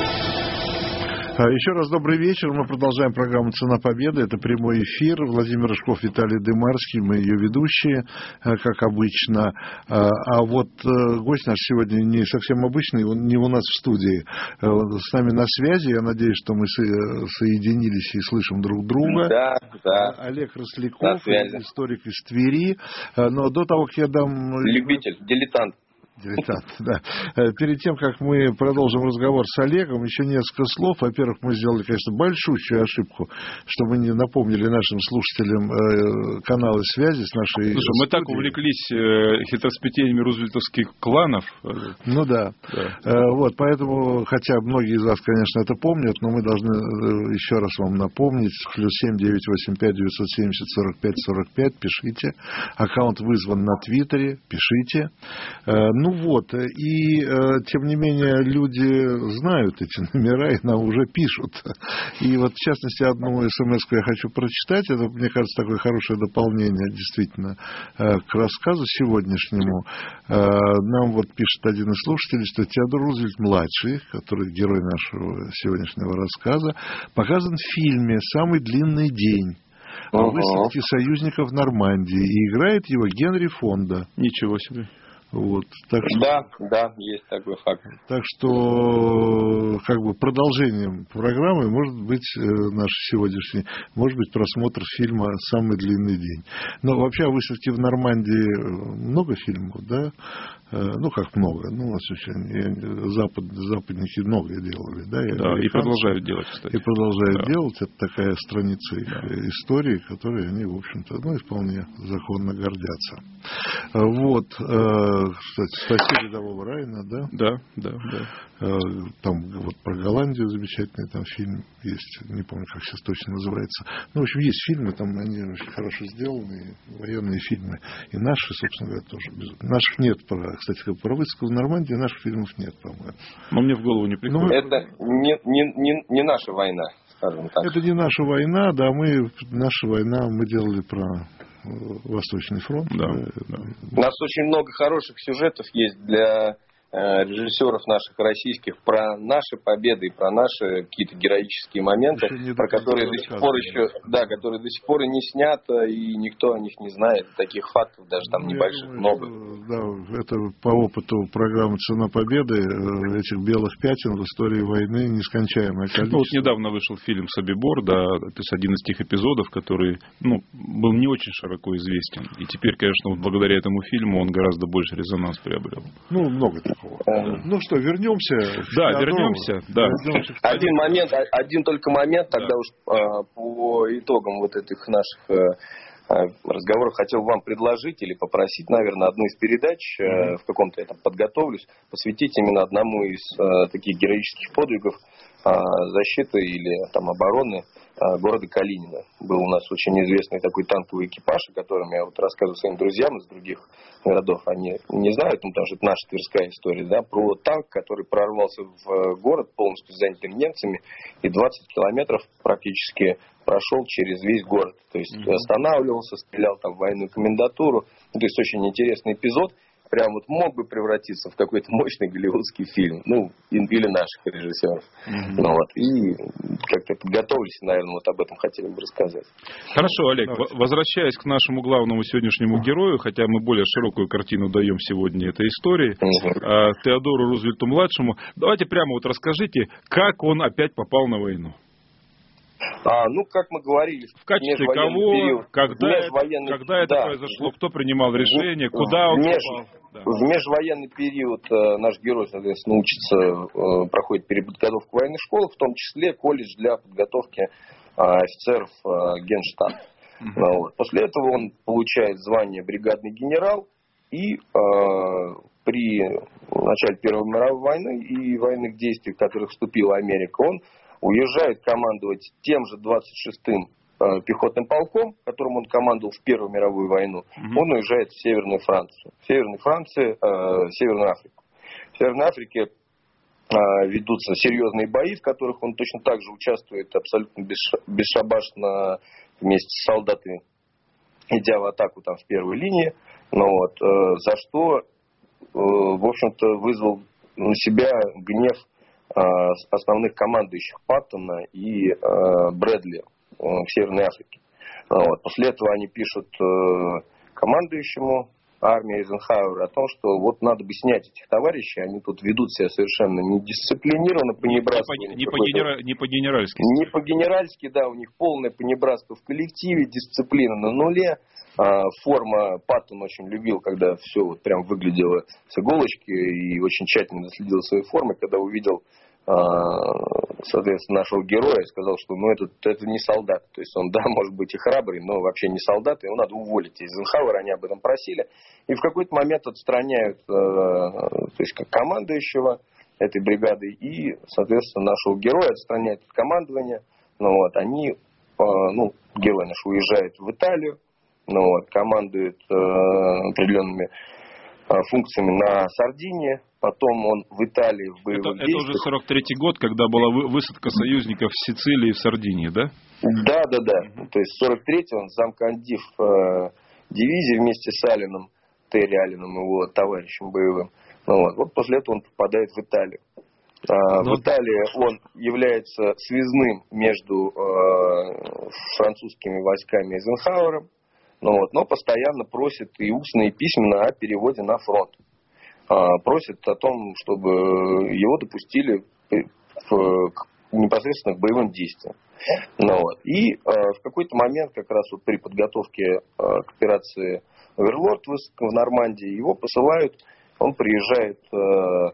[SPEAKER 3] Еще раз добрый вечер. Мы продолжаем программу «Цена победы». Это прямой эфир. Владимир Рыжков, Виталий Дымарский. Мы ее ведущие, как обычно. А вот гость наш сегодня не совсем обычный, он не у нас в студии. С нами на связи. Я надеюсь, что мы соединились и слышим друг друга.
[SPEAKER 4] Да, да.
[SPEAKER 3] Олег Росляков, историк из Твери. Но до того, как я дам...
[SPEAKER 4] Любитель, дилетант.
[SPEAKER 3] Дилетант, да. Перед тем, как мы продолжим разговор с Олегом, еще несколько слов. Во-первых, мы сделали, конечно, большущую ошибку, что мы не напомнили нашим слушателям каналы связи с нашей...
[SPEAKER 2] Слушай, мы так увлеклись хитросплетениями рузвельтовских кланов.
[SPEAKER 3] Ну да. да. Вот, поэтому, хотя многие из вас, конечно, это помнят, но мы должны еще раз вам напомнить. Плюс семь девятьсот восемьдесят пять девятьсот семьдесят сорок пять сорок пять. Пишите. Аккаунт вызван на Твиттере. Пишите. Ну вот, и тем не менее люди знают эти номера и нам уже пишут. И вот в частности одну смс-ку я хочу прочитать. Это, мне кажется, такое хорошее дополнение действительно к рассказу сегодняшнему. Нам вот пишет один из слушателей, что Теодор Рузвельт-младший, который герой нашего сегодняшнего рассказа, показан в фильме «Самый длинный день» о высадке союзников в Нормандии. И играет его Генри Фонда.
[SPEAKER 2] Ничего себе.
[SPEAKER 3] Вот, так что,
[SPEAKER 4] да, да, есть такой факт.
[SPEAKER 3] Так что, как бы, продолжением программы может быть наш сегодняшний, может быть, просмотр фильма «Самый длинный день». Но вообще о высадке в Нормандии много фильмов, да? Ну, как много. Ну, Запад, западники многое делали, да? И,
[SPEAKER 2] да, и продолжают делать, кстати.
[SPEAKER 3] И продолжают
[SPEAKER 2] да. делать.
[SPEAKER 3] Это такая страница их да. истории, которой они, в общем-то, ну, вполне законно гордятся. Вот. Кстати, «Спаси рядового Райана», да?
[SPEAKER 2] Да, да, да.
[SPEAKER 3] Там вот про Голландию замечательный там фильм есть, не помню, как сейчас точно называется. Ну, в общем, есть фильмы, там они очень хорошо сделаны, военные фильмы. И наши, собственно говоря, тоже. Наших нет, про, кстати, про высадку в Нормандии наших фильмов нет, по-моему.
[SPEAKER 2] Но мне в голову не приходит.
[SPEAKER 4] Ну, это не, не, не, не наша война, скажем так.
[SPEAKER 3] Это не наша война, да, мы, наша война, мы делали про Восточный фронт.
[SPEAKER 2] Да, да.
[SPEAKER 4] У нас очень много хороших сюжетов есть для режиссеров наших российских про наши победы и про наши какие-то героические моменты, про которые до сих пор еще, да, которые до сих пор и не снято, и никто о них не знает. Таких фактов даже там ну, небольших
[SPEAKER 3] думаю,
[SPEAKER 4] много.
[SPEAKER 3] Что, да, это по опыту программы «Цена победы», этих белых пятен в истории войны нескончаемое количество.
[SPEAKER 2] Ну, вот недавно вышел фильм «Собибор», да, то есть один из тех эпизодов, который, ну, был не очень широко известен. И теперь, конечно, вот благодаря этому фильму он гораздо больше резонанс приобрел.
[SPEAKER 3] Ну, много такого. Ну что, вернемся.
[SPEAKER 2] Да, вернемся. Да.
[SPEAKER 3] вернемся
[SPEAKER 4] один момент, один только момент, тогда да. уж а, по итогам вот этих наших а, разговоров хотел вам предложить или попросить, наверное, одну из передач, mm-hmm. а, в каком-то я там подготовлюсь, посвятить именно одному из а, таких героических подвигов а, защиты или там обороны а, города Калинина. Был у нас очень известный такой танковый экипаж, о котором я вот рассказываю своим друзьям из других городов. Они не знают, ну, потому что это наша тверская история, да, про танк, который прорвался в город, полностью занятым немцами, и двадцать километров практически прошел через весь город. То есть mm-hmm. останавливался, стрелял там в военную комендатуру. То есть очень интересный эпизод. Прям вот мог бы превратиться в какой-то мощный голливудский фильм. Ну, или наших режиссеров. Mm-hmm. Ну, вот. И как-то подготовились, наверное, вот об этом хотели бы рассказать.
[SPEAKER 2] Хорошо, Олег, Давайте. Возвращаясь к нашему главному сегодняшнему герою, хотя мы более широкую картину даем сегодня этой истории, mm-hmm. Теодору Рузвельту-младшему, давайте прямо вот расскажите, как он опять попал на войну.
[SPEAKER 4] А, ну, как мы говорили,
[SPEAKER 2] в качестве кого,
[SPEAKER 4] период,
[SPEAKER 2] когда, это, когда это да, произошло, кто принимал решение, в, куда он
[SPEAKER 4] меж,
[SPEAKER 2] попал. Да.
[SPEAKER 4] В межвоенный период э, наш герой, соответственно, учится, э, проходит переподготовку в военных школах, в том числе колледж для подготовки э, офицеров э, Генштаба. Uh-huh. Ну, вот. После этого он получает звание бригадный генерал и э, при начале Первой мировой войны и военных действий, в которых вступила Америка, он уезжает командовать тем же двадцать шестым э, пехотным полком, которым он командовал в Первую мировую войну. Mm-hmm. Он уезжает в Северную Францию. В Северной Франции, э, Северную Африку. В Северной Африке э, ведутся серьезные бои, в которых он точно так же участвует абсолютно бесшабашно вместе с солдатами, идя в атаку там в первой линии. Ну, вот, э, за что, э, в общем-то, вызвал на себя гнев основных командующих Паттона и э, Брэдли э, в Северной Африке. Вот. После этого они пишут э, командующему армии Эйзенхауэра о том, что вот надо бы снять этих товарищей, они тут ведут себя совершенно недисциплинированно, понебратство.
[SPEAKER 2] Не, не, по, не по-генеральски.
[SPEAKER 4] Не по-генеральски, да, у них полное понебратство в коллективе, дисциплина на нуле. Форма Паттон очень любил, когда все вот прям выглядело с иголочки, и очень тщательно следил за своей формой, когда увидел, соответственно, нашего героя, сказал, что ну это, это не солдат, то есть он, да, может быть и храбрый, но вообще не солдат, и его надо уволить. Эйзенхауэра они об этом просили, и в какой-то момент отстраняют, то есть как командующего этой бригады, и, соответственно, нашего героя отстраняют от командования. Ну вот, они, ну, герой наш уезжает в Италию, ну, вот, командует э, определенными э, функциями на Сардинии. Потом он в Италии в боевых
[SPEAKER 2] это,
[SPEAKER 4] действиях.
[SPEAKER 2] Это уже сорок третий год, когда была высадка союзников в Сицилии и в Сардинии, да?
[SPEAKER 4] Да, да, да. Uh-huh. То есть сорок третий он замкомдив э, дивизии вместе с Алленом, Терри Алленом, его товарищем боевым. Ну, вот. вот после этого он попадает в Италию. А, в Италии он является связным между э, французскими войсками Эйзенхауэра. Ну, вот, но постоянно просит и устно, и письменно о переводе на фронт. А, просит о том, чтобы его допустили в, к, непосредственно к боевым действиям. Ну, вот. И а, в какой-то момент, как раз вот при подготовке а, к операции Оверлорд в, в Нормандии, его посылают, он приезжает а,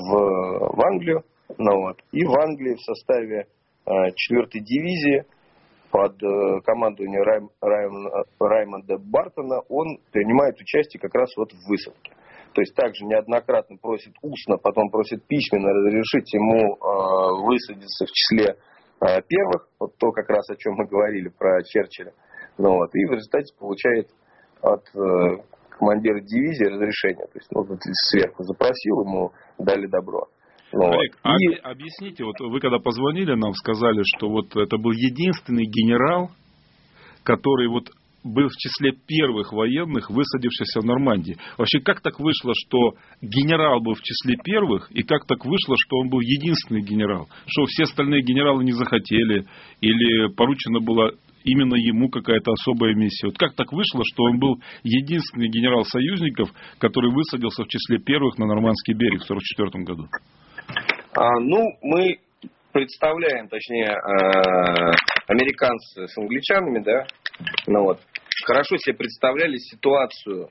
[SPEAKER 4] в, в Англию. Ну, вот. И в Англии в составе а, четвёртой дивизии под э, командованием Райм, Райм, Раймонда Бартона он принимает участие как раз вот в высадке. То есть также неоднократно просит устно, потом просит письменно разрешить ему э, высадиться в числе э, первых, вот то как раз о чем мы говорили про Черчилля. Ну, вот, и в результате получает от э, командира дивизии разрешение. То есть ну, сверху запросил, ему дали добро. Вот.
[SPEAKER 2] Олег, и... объясните, вот вы когда позвонили нам, сказали, что вот это был единственный генерал, который вот был в числе первых военных, высадившихся в Нормандии. Вообще, как так вышло, что генерал был в числе первых, и как так вышло, что он был единственный генерал? Что все остальные генералы не захотели, или поручено было именно ему какая-то особая миссия? Вот как так вышло, что он был единственный генерал союзников, который высадился в числе первых на Нормандский берег в сорок четвёртом году?
[SPEAKER 4] А, ну, мы представляем, точнее, э, американцы с англичанами, да, ну вот, хорошо себе представляли ситуацию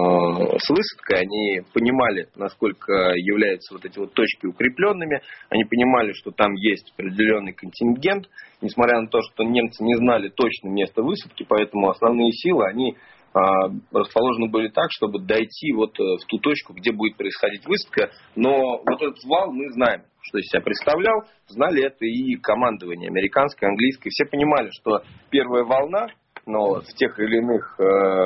[SPEAKER 4] э, с высадкой, они понимали, насколько являются вот эти вот точки укрепленными, они понимали, что там есть определенный контингент, несмотря на то, что немцы не знали точно место высадки, поэтому основные силы, они э, расположены были так, чтобы дойти вот в ту точку, где будет происходить высадка, но вот этот вал мы знаем, что из себя представлял, знали это и командование американское, английское, все понимали, что первая волна, но в тех или иных,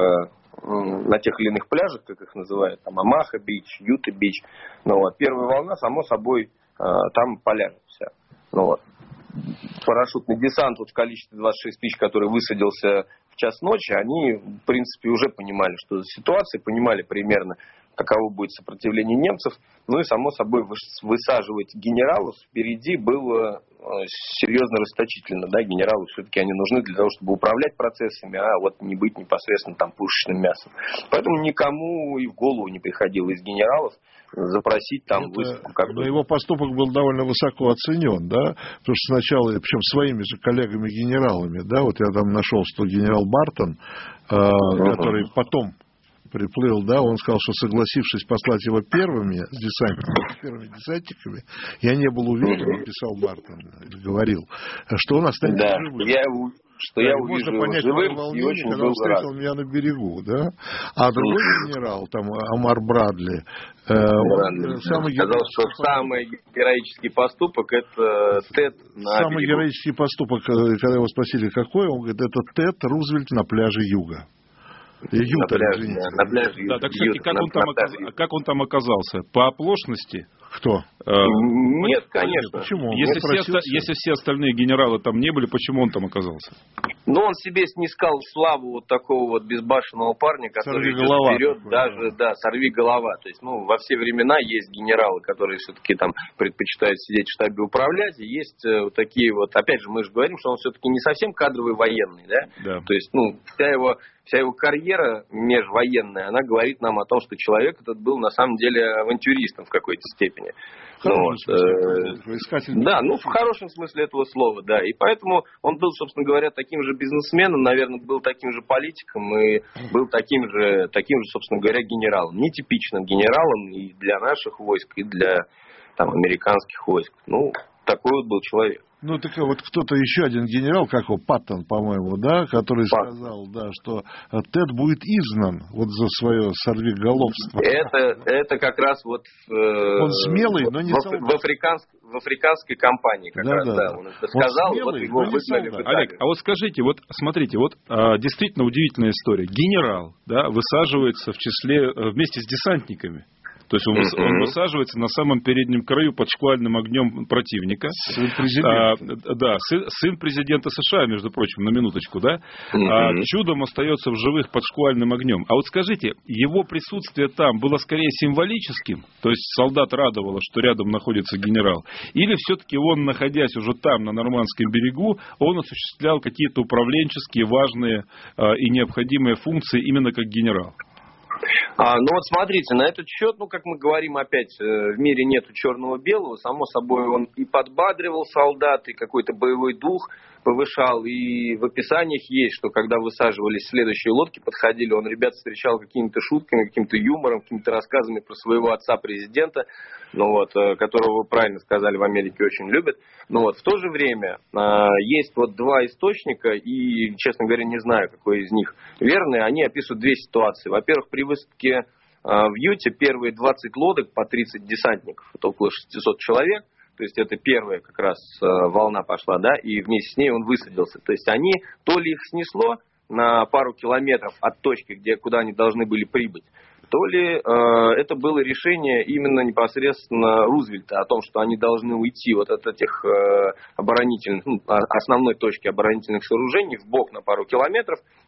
[SPEAKER 4] э, на тех или иных пляжах, как их называют, там Амаха-Бич, Юта-Бич, ну вот, первая волна, само собой, э, там поляжет вся. Ну вот. Парашютный десант вот в количестве двадцать шесть тысяч, который высадился в час ночи, они, в принципе, уже понимали, что за ситуация, понимали примерно, каково будет сопротивление немцев. Ну и, само собой, высаживать генералов впереди было серьезно расточительно. Да? Генералы все-таки они нужны для того, чтобы управлять процессами, а вот не быть непосредственно там пушечным мясом. Поэтому никому и в голову не приходило из генералов запросить там
[SPEAKER 3] это,
[SPEAKER 4] высадку. Как
[SPEAKER 3] но его поступок был довольно высоко оценен, да, потому что сначала, причем своими же коллегами-генералами, да, вот я там нашел, что генерал Бартон, э, uh-huh. который потом приплыл, да, он сказал, что согласившись послать его первыми с десантниками, первыми десантниками, я не был уверен, писал Бартон, говорил, что он останется
[SPEAKER 4] да,
[SPEAKER 3] живым.
[SPEAKER 4] Я, что да, я
[SPEAKER 3] можно
[SPEAKER 4] увижу
[SPEAKER 3] понять
[SPEAKER 4] живым,
[SPEAKER 3] волнение,
[SPEAKER 4] очень
[SPEAKER 3] когда он встретил
[SPEAKER 4] рад.
[SPEAKER 3] меня на берегу, да. А другой генерал, там, Амар Брадли, э, он самый
[SPEAKER 4] сказал, что самый героический поступок это Тед на
[SPEAKER 3] Самый
[SPEAKER 4] берегу.
[SPEAKER 3] героический поступок, когда его спросили, какой, он говорит, это Тед Рузвельт на пляже Юга. Юта,
[SPEAKER 4] на пляже, да, на пляже
[SPEAKER 2] да, так, кстати,
[SPEAKER 4] Юта,
[SPEAKER 2] как,
[SPEAKER 4] на,
[SPEAKER 2] он там оказ... как он там оказался? По оплошности?
[SPEAKER 3] Кто?
[SPEAKER 4] Э, Нет, конечно.
[SPEAKER 3] Почему?
[SPEAKER 2] Если все, если все остальные генералы там не были, почему он там оказался?
[SPEAKER 4] Ну, он себе снискал славу вот такого вот безбашенного парня, который идет вперед, такой, даже, да, сорви голова. То есть, ну, во все времена есть генералы, которые все-таки там предпочитают сидеть в штабе управлять, и есть э, вот такие вот, опять же, мы же говорим, что он все-таки не совсем кадровый военный, да?
[SPEAKER 2] Да.
[SPEAKER 4] То есть, ну, вся его, вся его карьера межвоенная, она говорит нам о том, что человек этот был на самом деле авантюристом в какой-то степени. Ну, вот, э, да, ну в хорошем смысле этого слова, да. И поэтому он был, собственно говоря, таким же бизнесменом, наверное, был таким же политиком и был таким же, таким же, собственно говоря, генералом. Нетипичным генералом и для наших войск, и для там, американских войск. Ну, такой вот был человек.
[SPEAKER 3] Ну, так вот кто-то еще один генерал, как его, Паттон, по-моему, да, который
[SPEAKER 4] Паттон.
[SPEAKER 3] сказал, да, что Тед будет изгнан вот за свое сорвиголовство.
[SPEAKER 4] Это, это как раз вот... Э,
[SPEAKER 3] он смелый, но не
[SPEAKER 4] в,
[SPEAKER 3] солдат.
[SPEAKER 4] В, африканск, в африканской компании как
[SPEAKER 3] да,
[SPEAKER 4] раз,
[SPEAKER 3] да,
[SPEAKER 4] да,
[SPEAKER 3] да.
[SPEAKER 4] он это сказал,
[SPEAKER 3] он смелый,
[SPEAKER 4] вот его выгнали в Италию.
[SPEAKER 2] Олег, а вот скажите, вот смотрите, вот а, действительно удивительная история. Генерал, да, высаживается в числе, вместе с десантниками. То есть он, mm-hmm. он высаживается на самом переднем краю под шквальным огнем противника.
[SPEAKER 3] Сын президента.
[SPEAKER 2] А, да, сын, сын президента США, между прочим, на минуточку, да.
[SPEAKER 4] Mm-hmm.
[SPEAKER 2] А, чудом остается в живых под шквальным огнем. А вот скажите, его присутствие там было скорее символическим, то есть солдат радовало, что рядом находится генерал, или все-таки он, находясь уже там, на Нормандском берегу, он осуществлял какие-то управленческие важные а, и необходимые функции именно как генерал?
[SPEAKER 4] А, ну вот смотрите, на этот счет, ну как мы говорим опять, в мире нету черного-белого, само собой он и подбадривал солдат, и какой-то боевой дух повышал, и в описаниях есть, что когда высаживались следующие лодки, подходили, он ребят встречал какими-то шутками, каким-то юмором, какими-то рассказами про своего отца-президента, ну вот, которого, вы правильно сказали, в Америке очень любят. Но вот в то же время есть вот два источника, и, честно говоря, не знаю, какой из них верный, они описывают две ситуации. Во-первых, при высадке в Юте первые двадцать лодок по тридцать десантников, это около шестьсот человек, то есть это первая как раз волна пошла, да, и вместе с ней он высадился. То есть они, то ли их снесло на пару километров от точки, где, куда они должны были прибыть, то ли э, это было решение именно непосредственно Рузвельта о том, что они должны уйти вот от этих э, оборонительных, ну, основной точки оборонительных сооружений в бок на пару километров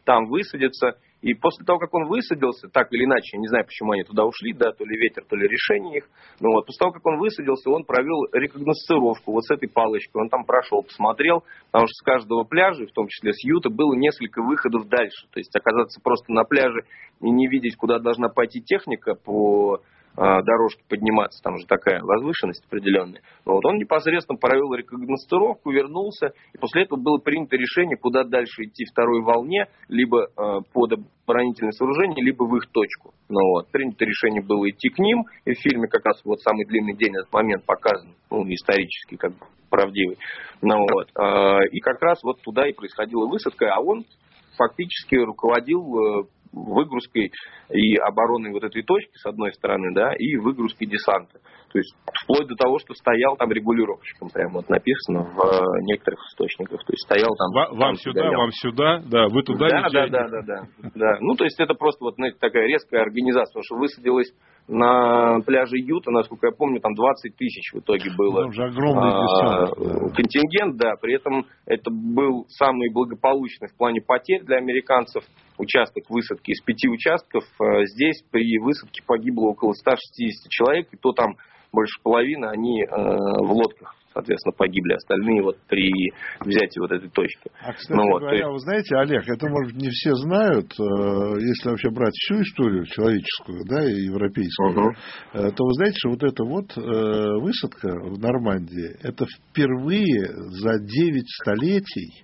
[SPEAKER 4] там высадиться. И после того, как он высадился, так или иначе, я не знаю, почему они туда ушли, да, то ли ветер, то ли решение их, но вот после того, как он высадился, он провел рекогносцировку вот с этой палочкой, он там прошел, посмотрел, потому что с каждого пляжа, в том числе с Юта, было несколько выходов дальше, то есть оказаться просто на пляже и не видеть, куда должна пойти техника по дорожке подниматься, там же такая возвышенность определенная. Но вот он непосредственно провел рекогносцировку, вернулся, и после этого было принято решение, куда дальше идти второй волне, либо э, под оборонительное сооружение, либо в их точку. Ну, вот. Принято решение было идти к ним, и в фильме как раз вот самый длинный день этот момент показан, ну, исторически, как бы правдивый. Ну, вот. э, и как раз вот туда и происходила высадка, а он фактически руководил э, выгрузкой и обороной вот этой точки, с одной стороны, да, и выгрузкой десанта. То есть вплоть до того, что стоял там регулировщиком, прямо вот написано в э, некоторых источниках. То есть стоял там...
[SPEAKER 2] Вам,
[SPEAKER 4] там
[SPEAKER 2] вам сюда, гонял. Вам сюда, да, вы туда
[SPEAKER 4] да,
[SPEAKER 2] летели.
[SPEAKER 4] Да, да, да, да, да. Ну, то есть это просто вот, знаете, такая резкая организация, потому что высадилась на пляже Юта, насколько я помню, там двадцать тысяч в итоге было.
[SPEAKER 3] Уже огромный десант.
[SPEAKER 4] А, контингент, да, при этом это был самый благополучный в плане потерь для американцев участок высадки. Из пяти участков здесь при высадке погибло около ста шестидесяти человек, и то там больше половины, они э, в лодках, соответственно, погибли. Остальные вот при взятии вот этой точки.
[SPEAKER 3] А, кстати
[SPEAKER 4] ну, вот,
[SPEAKER 3] говоря,
[SPEAKER 4] есть...
[SPEAKER 3] вы знаете, Олег, это, может быть, не все знают, э, если вообще брать всю историю человеческую, да, и европейскую,
[SPEAKER 4] угу.
[SPEAKER 3] э, то вы знаете, что вот эта вот э, высадка в Нормандии, это впервые за девять столетий,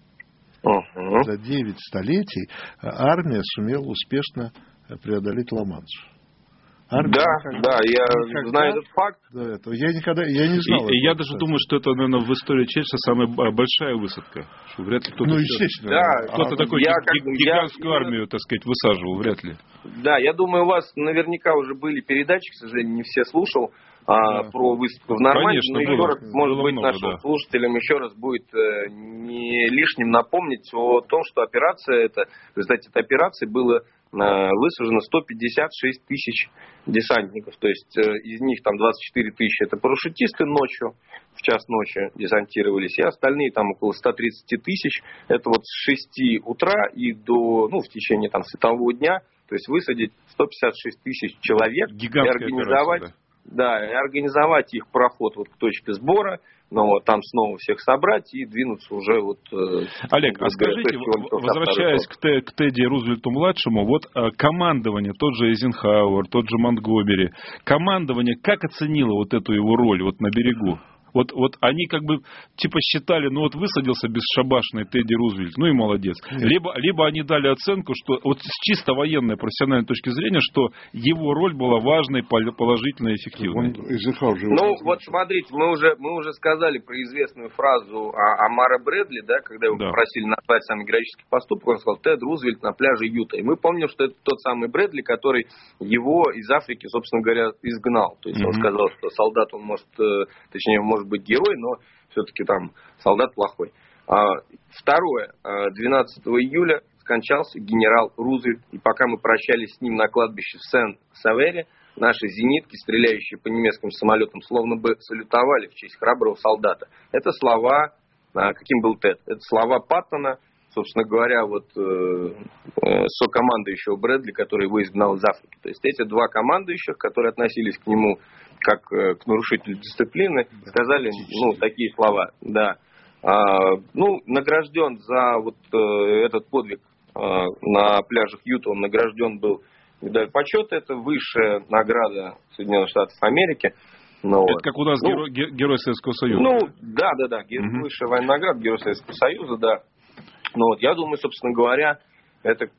[SPEAKER 4] угу.
[SPEAKER 3] за девять столетий армия сумела успешно преодолеть Ла-Манш.
[SPEAKER 4] Армия да, никогда, да, я никогда знаю этот факт.
[SPEAKER 3] До этого. Я никогда, я не знал.
[SPEAKER 2] И, и я даже думаю, что это, наверное, в истории Черчилля самая большая высадка. Что вряд ли кто-то...
[SPEAKER 3] Ну, естественно.
[SPEAKER 4] Да,
[SPEAKER 2] кто-то а, такой я, гиг, как, гигантскую я, армию, так сказать, высаживал, вряд ли.
[SPEAKER 4] Да, я думаю, у вас наверняка уже были передачи, к сожалению, не все слушал, а, да. про высадку в Нормандии.
[SPEAKER 2] Конечно,
[SPEAKER 4] но еще
[SPEAKER 2] было,
[SPEAKER 4] раз, может
[SPEAKER 2] было
[SPEAKER 4] быть,
[SPEAKER 2] много,
[SPEAKER 4] нашим
[SPEAKER 2] да.
[SPEAKER 4] слушателям еще раз будет э, не лишним напомнить о том, что операция эта, в результате этой операции было высажено сто пятьдесят шесть тысяч десантников, то есть э, из них там двадцать четыре тысячи это парашютисты ночью, в час ночи десантировались, и остальные там около ста тридцати тысяч, это вот с шести утра и до, ну, в течение там светового дня, то есть высадить сто пятьдесят шесть тысяч человек.
[SPEAKER 2] Гигантская
[SPEAKER 4] и организовать,
[SPEAKER 2] операция,
[SPEAKER 4] да. да, и организовать их проход вот к точке сбора, ну, вот, там снова всех собрать и двинуться уже вот...
[SPEAKER 2] Олег, а скажите, возвращаясь к, Т, к Тедди Рузвельту-младшему, вот командование, тот же Эйзенхауэр, тот же Монтгомери, командование как оценило вот эту его роль вот на берегу? Вот, вот они как бы типа считали, ну вот высадился бесшабашный Тедди Рузвельт, ну и молодец. Либо, либо они дали оценку, что вот с чисто военной профессиональной точки зрения, что его роль была важной, положительной, эффективной.
[SPEAKER 4] Ну вот смотрите, мы уже, мы уже сказали про известную фразу Амара Брэдли, да, когда его да. попросили назвать самый героический поступок, он сказал: Тед Рузвельт на пляже Юта. И мы помним, что это тот самый Брэдли, который его из Африки, собственно говоря, изгнал. То есть mm-hmm. он сказал, что солдат он может, точнее, может быть герой, но все-таки там солдат плохой. Второе. двенадцатого июля скончался генерал Рузвельт, и пока мы прощались с ним на кладбище в Сен-Савере, наши зенитки, стреляющие по немецким самолетам, словно бы салютовали в честь храброго солдата. Это слова, каким был Тед, это слова Паттона, собственно говоря, вот э, сокомандующего Брэдли, который его изгнал из Африки. То есть эти два командующих, которые относились к нему как э, к нарушителю дисциплины, сказали, ну, такие слова, да. А, ну, награжден за вот э, этот подвиг э, на пляжах Юта, он награжден был медаль почета, это высшая награда Соединенных Штатов Америки.
[SPEAKER 2] Ну, это вот. Как у нас ну, герой, герой Советского Союза.
[SPEAKER 4] Ну, да, да, да, угу. Высшая военная награда, герой Советского Союза, да. Ну вот, я думаю, собственно говоря, это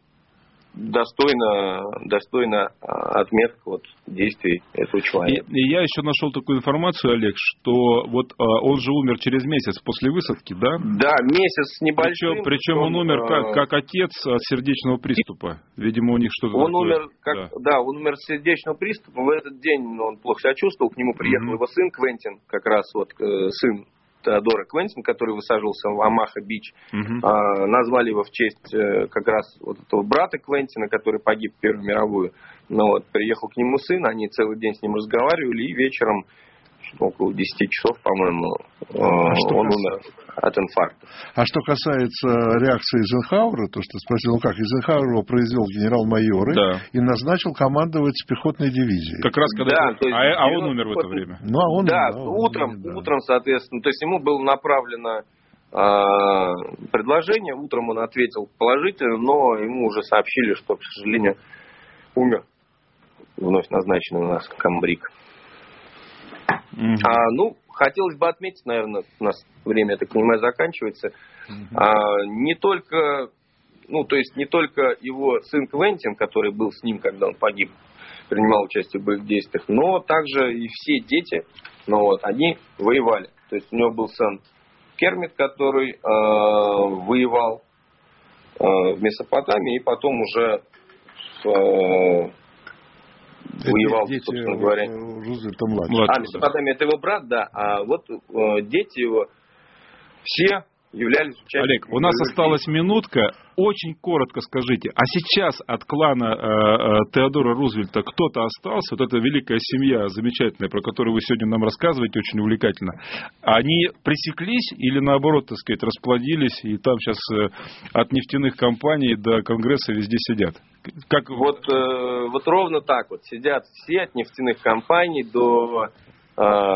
[SPEAKER 4] достойно, достойно отметка вот действий этого человека.
[SPEAKER 2] И, и я еще нашел такую информацию, Олег, что вот он же умер через месяц после высадки, да?
[SPEAKER 4] Да, месяц с небольшим.
[SPEAKER 2] Причем, причем он, он умер как, как отец от сердечного приступа. Видимо, у них что-то
[SPEAKER 4] Он
[SPEAKER 2] такое.
[SPEAKER 4] умер, как, да. да, он умер от сердечного приступа. В этот день он плохо себя чувствовал, к нему приехал mm-hmm. его сын Квентин, как раз вот сын Теодора Квентин, который высаживался в Омаха-Бич. Uh-huh. А, назвали его в честь э, как раз вот этого брата Квентина, который погиб в Первую мировую. Ну, вот, приехал к нему сын, они целый день с ним разговаривали, и вечером около десяти часов, по-моему,
[SPEAKER 3] А что
[SPEAKER 4] он
[SPEAKER 3] кас-
[SPEAKER 4] умер от инфаркта.
[SPEAKER 3] А что касается реакции Эйзенхауэра, то, что спросил, ну как, Эйзенхауэр его произвел генерал-майоры
[SPEAKER 2] Да.
[SPEAKER 3] и назначил командовать пехотной дивизией.
[SPEAKER 2] Как раз когда...
[SPEAKER 4] Да, то есть
[SPEAKER 2] а, а он
[SPEAKER 4] девяносто
[SPEAKER 2] умер в это время.
[SPEAKER 3] Ну, а он,
[SPEAKER 4] Да,
[SPEAKER 3] да, он,
[SPEAKER 4] утром,
[SPEAKER 3] да.
[SPEAKER 4] утром, соответственно, то есть ему было направлено э, предложение, утром он ответил положительно, но ему уже сообщили, что, к сожалению, умер вновь назначенный у нас комбриг.
[SPEAKER 2] Мгм.
[SPEAKER 4] А, ну, хотелось бы отметить, наверное, у нас время, я так понимаю, заканчивается, а, не только, ну, то есть не только его сын Квентин, который был с ним, когда он погиб, принимал участие в боевых действиях, но также и все дети, ну, вот, они воевали. То есть у него был сын Кермит, который э, воевал э, в Месопотамии, и потом уже э, воевал,
[SPEAKER 3] Дети
[SPEAKER 4] собственно говоря.
[SPEAKER 3] Рузвельта младшего.
[SPEAKER 2] Младшего,
[SPEAKER 4] А, Месопотамия это его брат, да. А вот э, дети его все являлись участниками.
[SPEAKER 2] Олег, у нас
[SPEAKER 4] боевых
[SPEAKER 2] осталась минутка. Очень коротко скажите, а сейчас от клана э, э, Теодора Рузвельта кто-то остался? Вот эта великая семья замечательная, про которую вы сегодня нам рассказываете, очень увлекательно. Они пресеклись или наоборот, так сказать, расплодились и там сейчас э, от нефтяных компаний до Конгресса везде сидят? Как...
[SPEAKER 4] Вот, э, вот ровно так вот сидят все от нефтяных компаний до, э,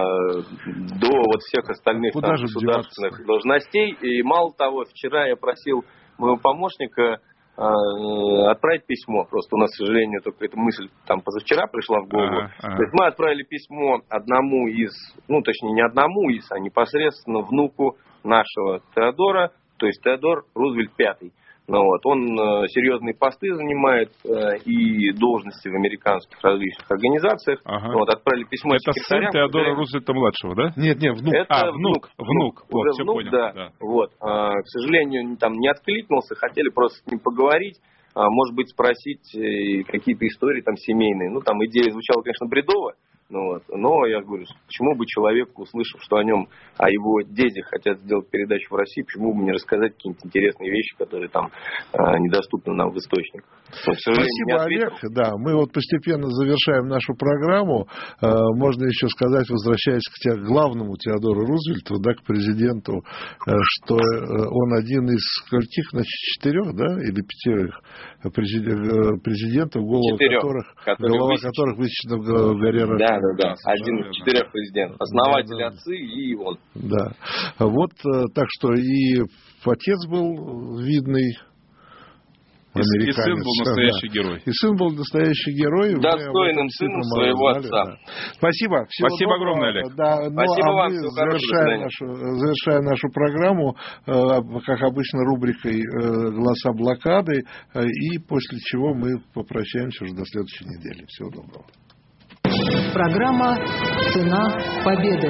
[SPEAKER 4] до вот всех остальных
[SPEAKER 3] Куда
[SPEAKER 4] там,
[SPEAKER 3] же
[SPEAKER 4] государственных
[SPEAKER 3] деваться?
[SPEAKER 4] должностей. И мало того, вчера я просил моего помощника э, отправить письмо. Просто у нас, к сожалению, только эта мысль там позавчера пришла в голову.
[SPEAKER 2] Ага, ага.
[SPEAKER 4] То есть мы отправили письмо одному из, ну точнее не одному из, а непосредственно внуку нашего Теодора, то есть Теодор Рузвельт пятый. Ну, вот, он э, серьезные посты занимает э, и должности в американских различных организациях.
[SPEAKER 2] Ага.
[SPEAKER 4] Вот, отправили письмо
[SPEAKER 2] Это сын
[SPEAKER 4] секретарям.
[SPEAKER 2] Теодора
[SPEAKER 4] куда-
[SPEAKER 2] Рузвельта младшего, да?
[SPEAKER 3] Нет, нет, внук.
[SPEAKER 4] Это
[SPEAKER 2] А, внук, внук. Вот,
[SPEAKER 4] Уже
[SPEAKER 2] всё
[SPEAKER 4] внук,
[SPEAKER 2] понял,
[SPEAKER 4] да.
[SPEAKER 2] да.
[SPEAKER 4] Вот. А, к сожалению, там не откликнулся, хотели просто с ним поговорить, а, может быть, спросить э, какие-то истории там семейные. Ну, там идея звучала, конечно, бредово. Ну, вот. Но я говорю, почему бы человеку, услышав, что о нем, о его деде хотят сделать передачу в России, почему бы не рассказать какие-нибудь интересные вещи, которые там э, недоступны нам в источниках. Но, к сожалению, не
[SPEAKER 3] Спасибо,
[SPEAKER 4] ответил.
[SPEAKER 3] Олег. Да, мы вот постепенно завершаем нашу программу. Э, Можно еще сказать, возвращаясь к те- главному Теодору Рузвельту, да, к президенту, э, что э, он один из скольких, значит, четырех, да, или пятерых президен- э, президентов, голову
[SPEAKER 4] Четырех,
[SPEAKER 3] которых,
[SPEAKER 4] которые
[SPEAKER 3] голова
[SPEAKER 4] высечены.
[SPEAKER 3] которых высечена в г- в горе
[SPEAKER 4] Да,
[SPEAKER 3] Рашмор.
[SPEAKER 4] да, да. Один
[SPEAKER 2] верно.
[SPEAKER 4] из четырех президентов. Основатель,
[SPEAKER 3] Да, да.
[SPEAKER 4] отцы и он.
[SPEAKER 3] Да. Вот, э, так что и отец был видный
[SPEAKER 2] И, с- и
[SPEAKER 3] американец.
[SPEAKER 2] сын был
[SPEAKER 3] Да.
[SPEAKER 2] настоящий герой.
[SPEAKER 3] И сын был настоящий герой. Вы об
[SPEAKER 4] Достойным
[SPEAKER 3] этом
[SPEAKER 4] сыном
[SPEAKER 3] действительно
[SPEAKER 4] своего
[SPEAKER 3] мало
[SPEAKER 4] отца.
[SPEAKER 3] знали, да. Спасибо. Всего
[SPEAKER 2] Спасибо
[SPEAKER 3] доброго.
[SPEAKER 2] огромное, Олег.
[SPEAKER 3] Да, ну,
[SPEAKER 4] Спасибо
[SPEAKER 3] а
[SPEAKER 4] вам,
[SPEAKER 3] мы,
[SPEAKER 4] всего хорошего, до
[SPEAKER 3] завершая
[SPEAKER 4] свидания.
[SPEAKER 3] нашу, завершая нашу программу, э, как обычно, рубрикой э, «Голоса блокады», э, и после чего мы попрощаемся уже до следующей недели. Всего доброго.
[SPEAKER 1] Программа «Цена победы».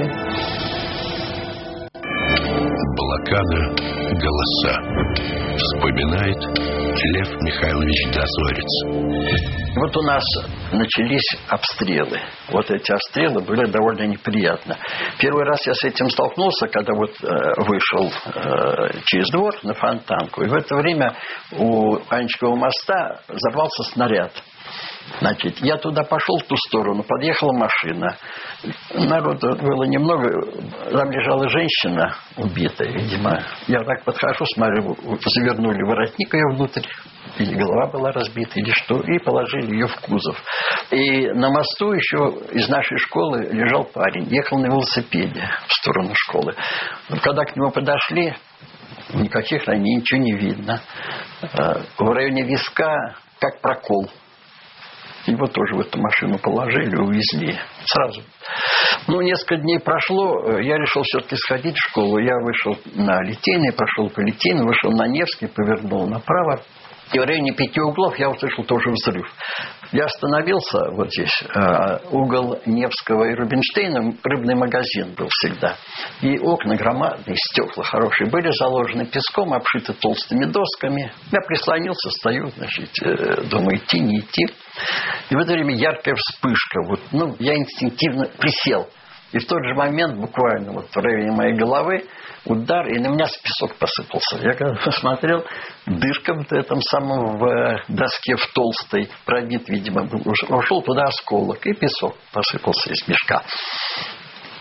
[SPEAKER 5] Блокада. Голоса. Вспоминает Лев Михайлович Дозорец.
[SPEAKER 6] Вот у нас начались обстрелы. Вот эти обстрелы были довольно неприятны. Первый раз я с этим столкнулся, когда вот э, вышел э, через двор на Фонтанку. И в это время у Анечкового моста взорвался снаряд. Значит, я туда пошел, в ту сторону, подъехала машина. Народу было немного. Там лежала женщина убитая, видимо. Я так подхожу, смотрю, завернули воротник ее внутрь. Или голова была разбита, или что. И положили ее в кузов. И на мосту еще из нашей школы лежал парень. Ехал на велосипеде в сторону школы. Но когда к нему подошли, никаких ранений, ничего не видно. В районе виска как прокол. Его тоже в эту машину положили, увезли. Сразу. Ну, несколько дней прошло, я решил все-таки сходить в школу. Я вышел на Литейный, прошел по Литейному, вышел на Невский, повернул направо. И в районе пяти углов я услышал тоже взрыв. Я остановился вот здесь. Угол Невского и Рубинштейна, рыбный магазин был всегда. И окна громадные, стекла хорошие, были заложены песком, обшиты толстыми досками. Я прислонился, стою, значит, думаю, идти, не идти. И в это время яркая вспышка. Вот, ну, я инстинктивно присел. И в тот же момент, буквально вот в районе моей головы, удар, и на меня с песок посыпался. Я когда посмотрел, дырка в этом самом в доске в толстой, пробит, видимо, был. Ушел туда осколок, и песок посыпался из мешка.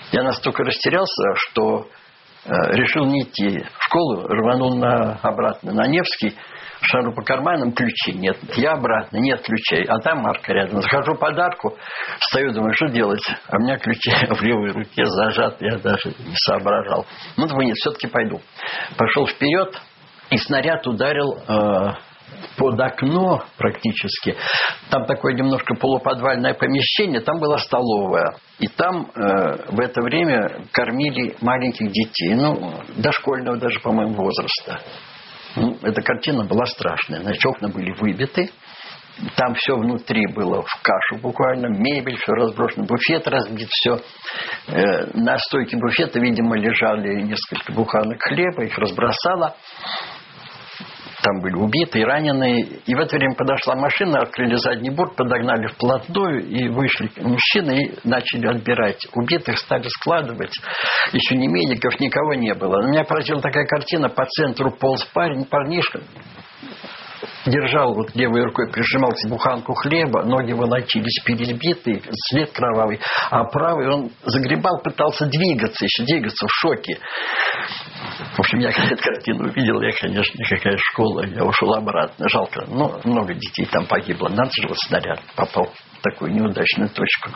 [SPEAKER 6] Я настолько растерялся, что э, решил не идти в школу, рванул на, обратно на Невский, шарю по карманам, ключей нет. Я обратно, нет ключей. А там Марка рядом. Захожу под арку, стою, думаю, что делать? А у меня ключи в левой руке зажаты, я даже не соображал. Ну, думаю, нет, все-таки пойду. Пошел вперед, и снаряд ударил э, под окно практически. Там такое немножко полуподвальное помещение, там была столовая. И там э, в это время кормили маленьких детей, ну, дошкольного даже, по-моему, возраста. Ну, эта картина была страшная. Значит, окна были выбиты. Там все внутри было в кашу буквально. Мебель, все разброшено. Буфет разбит, все. Э, на стойке буфета, видимо, лежали несколько буханок хлеба. Их разбросало. Там были убитые, раненые. И в это время подошла машина, открыли задний борт, подогнали вплотную, и вышли мужчины и начали отбирать убитых, стали складывать. Еще ни медиков, никого не было. Но меня поразила такая картина. По центру полз парень, парнишка. Держал вот левой рукой, прижимал буханку хлеба, ноги волочились перебитые, след кровавый, а правый он загребал, пытался двигаться, еще двигаться в шоке. В общем, я когда эту картину увидел, я, конечно, никакая школа, я ушел обратно. Жалко, но много детей там погибло. Надо же, вот снаряд попал в такую неудачную точку.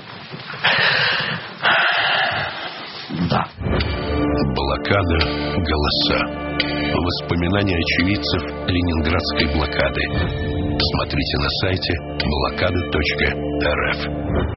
[SPEAKER 6] Да.
[SPEAKER 5] Блокада, голоса. Воспоминания очевидцев Ленинградской блокады. Смотрите на сайте блокада точка эр эф.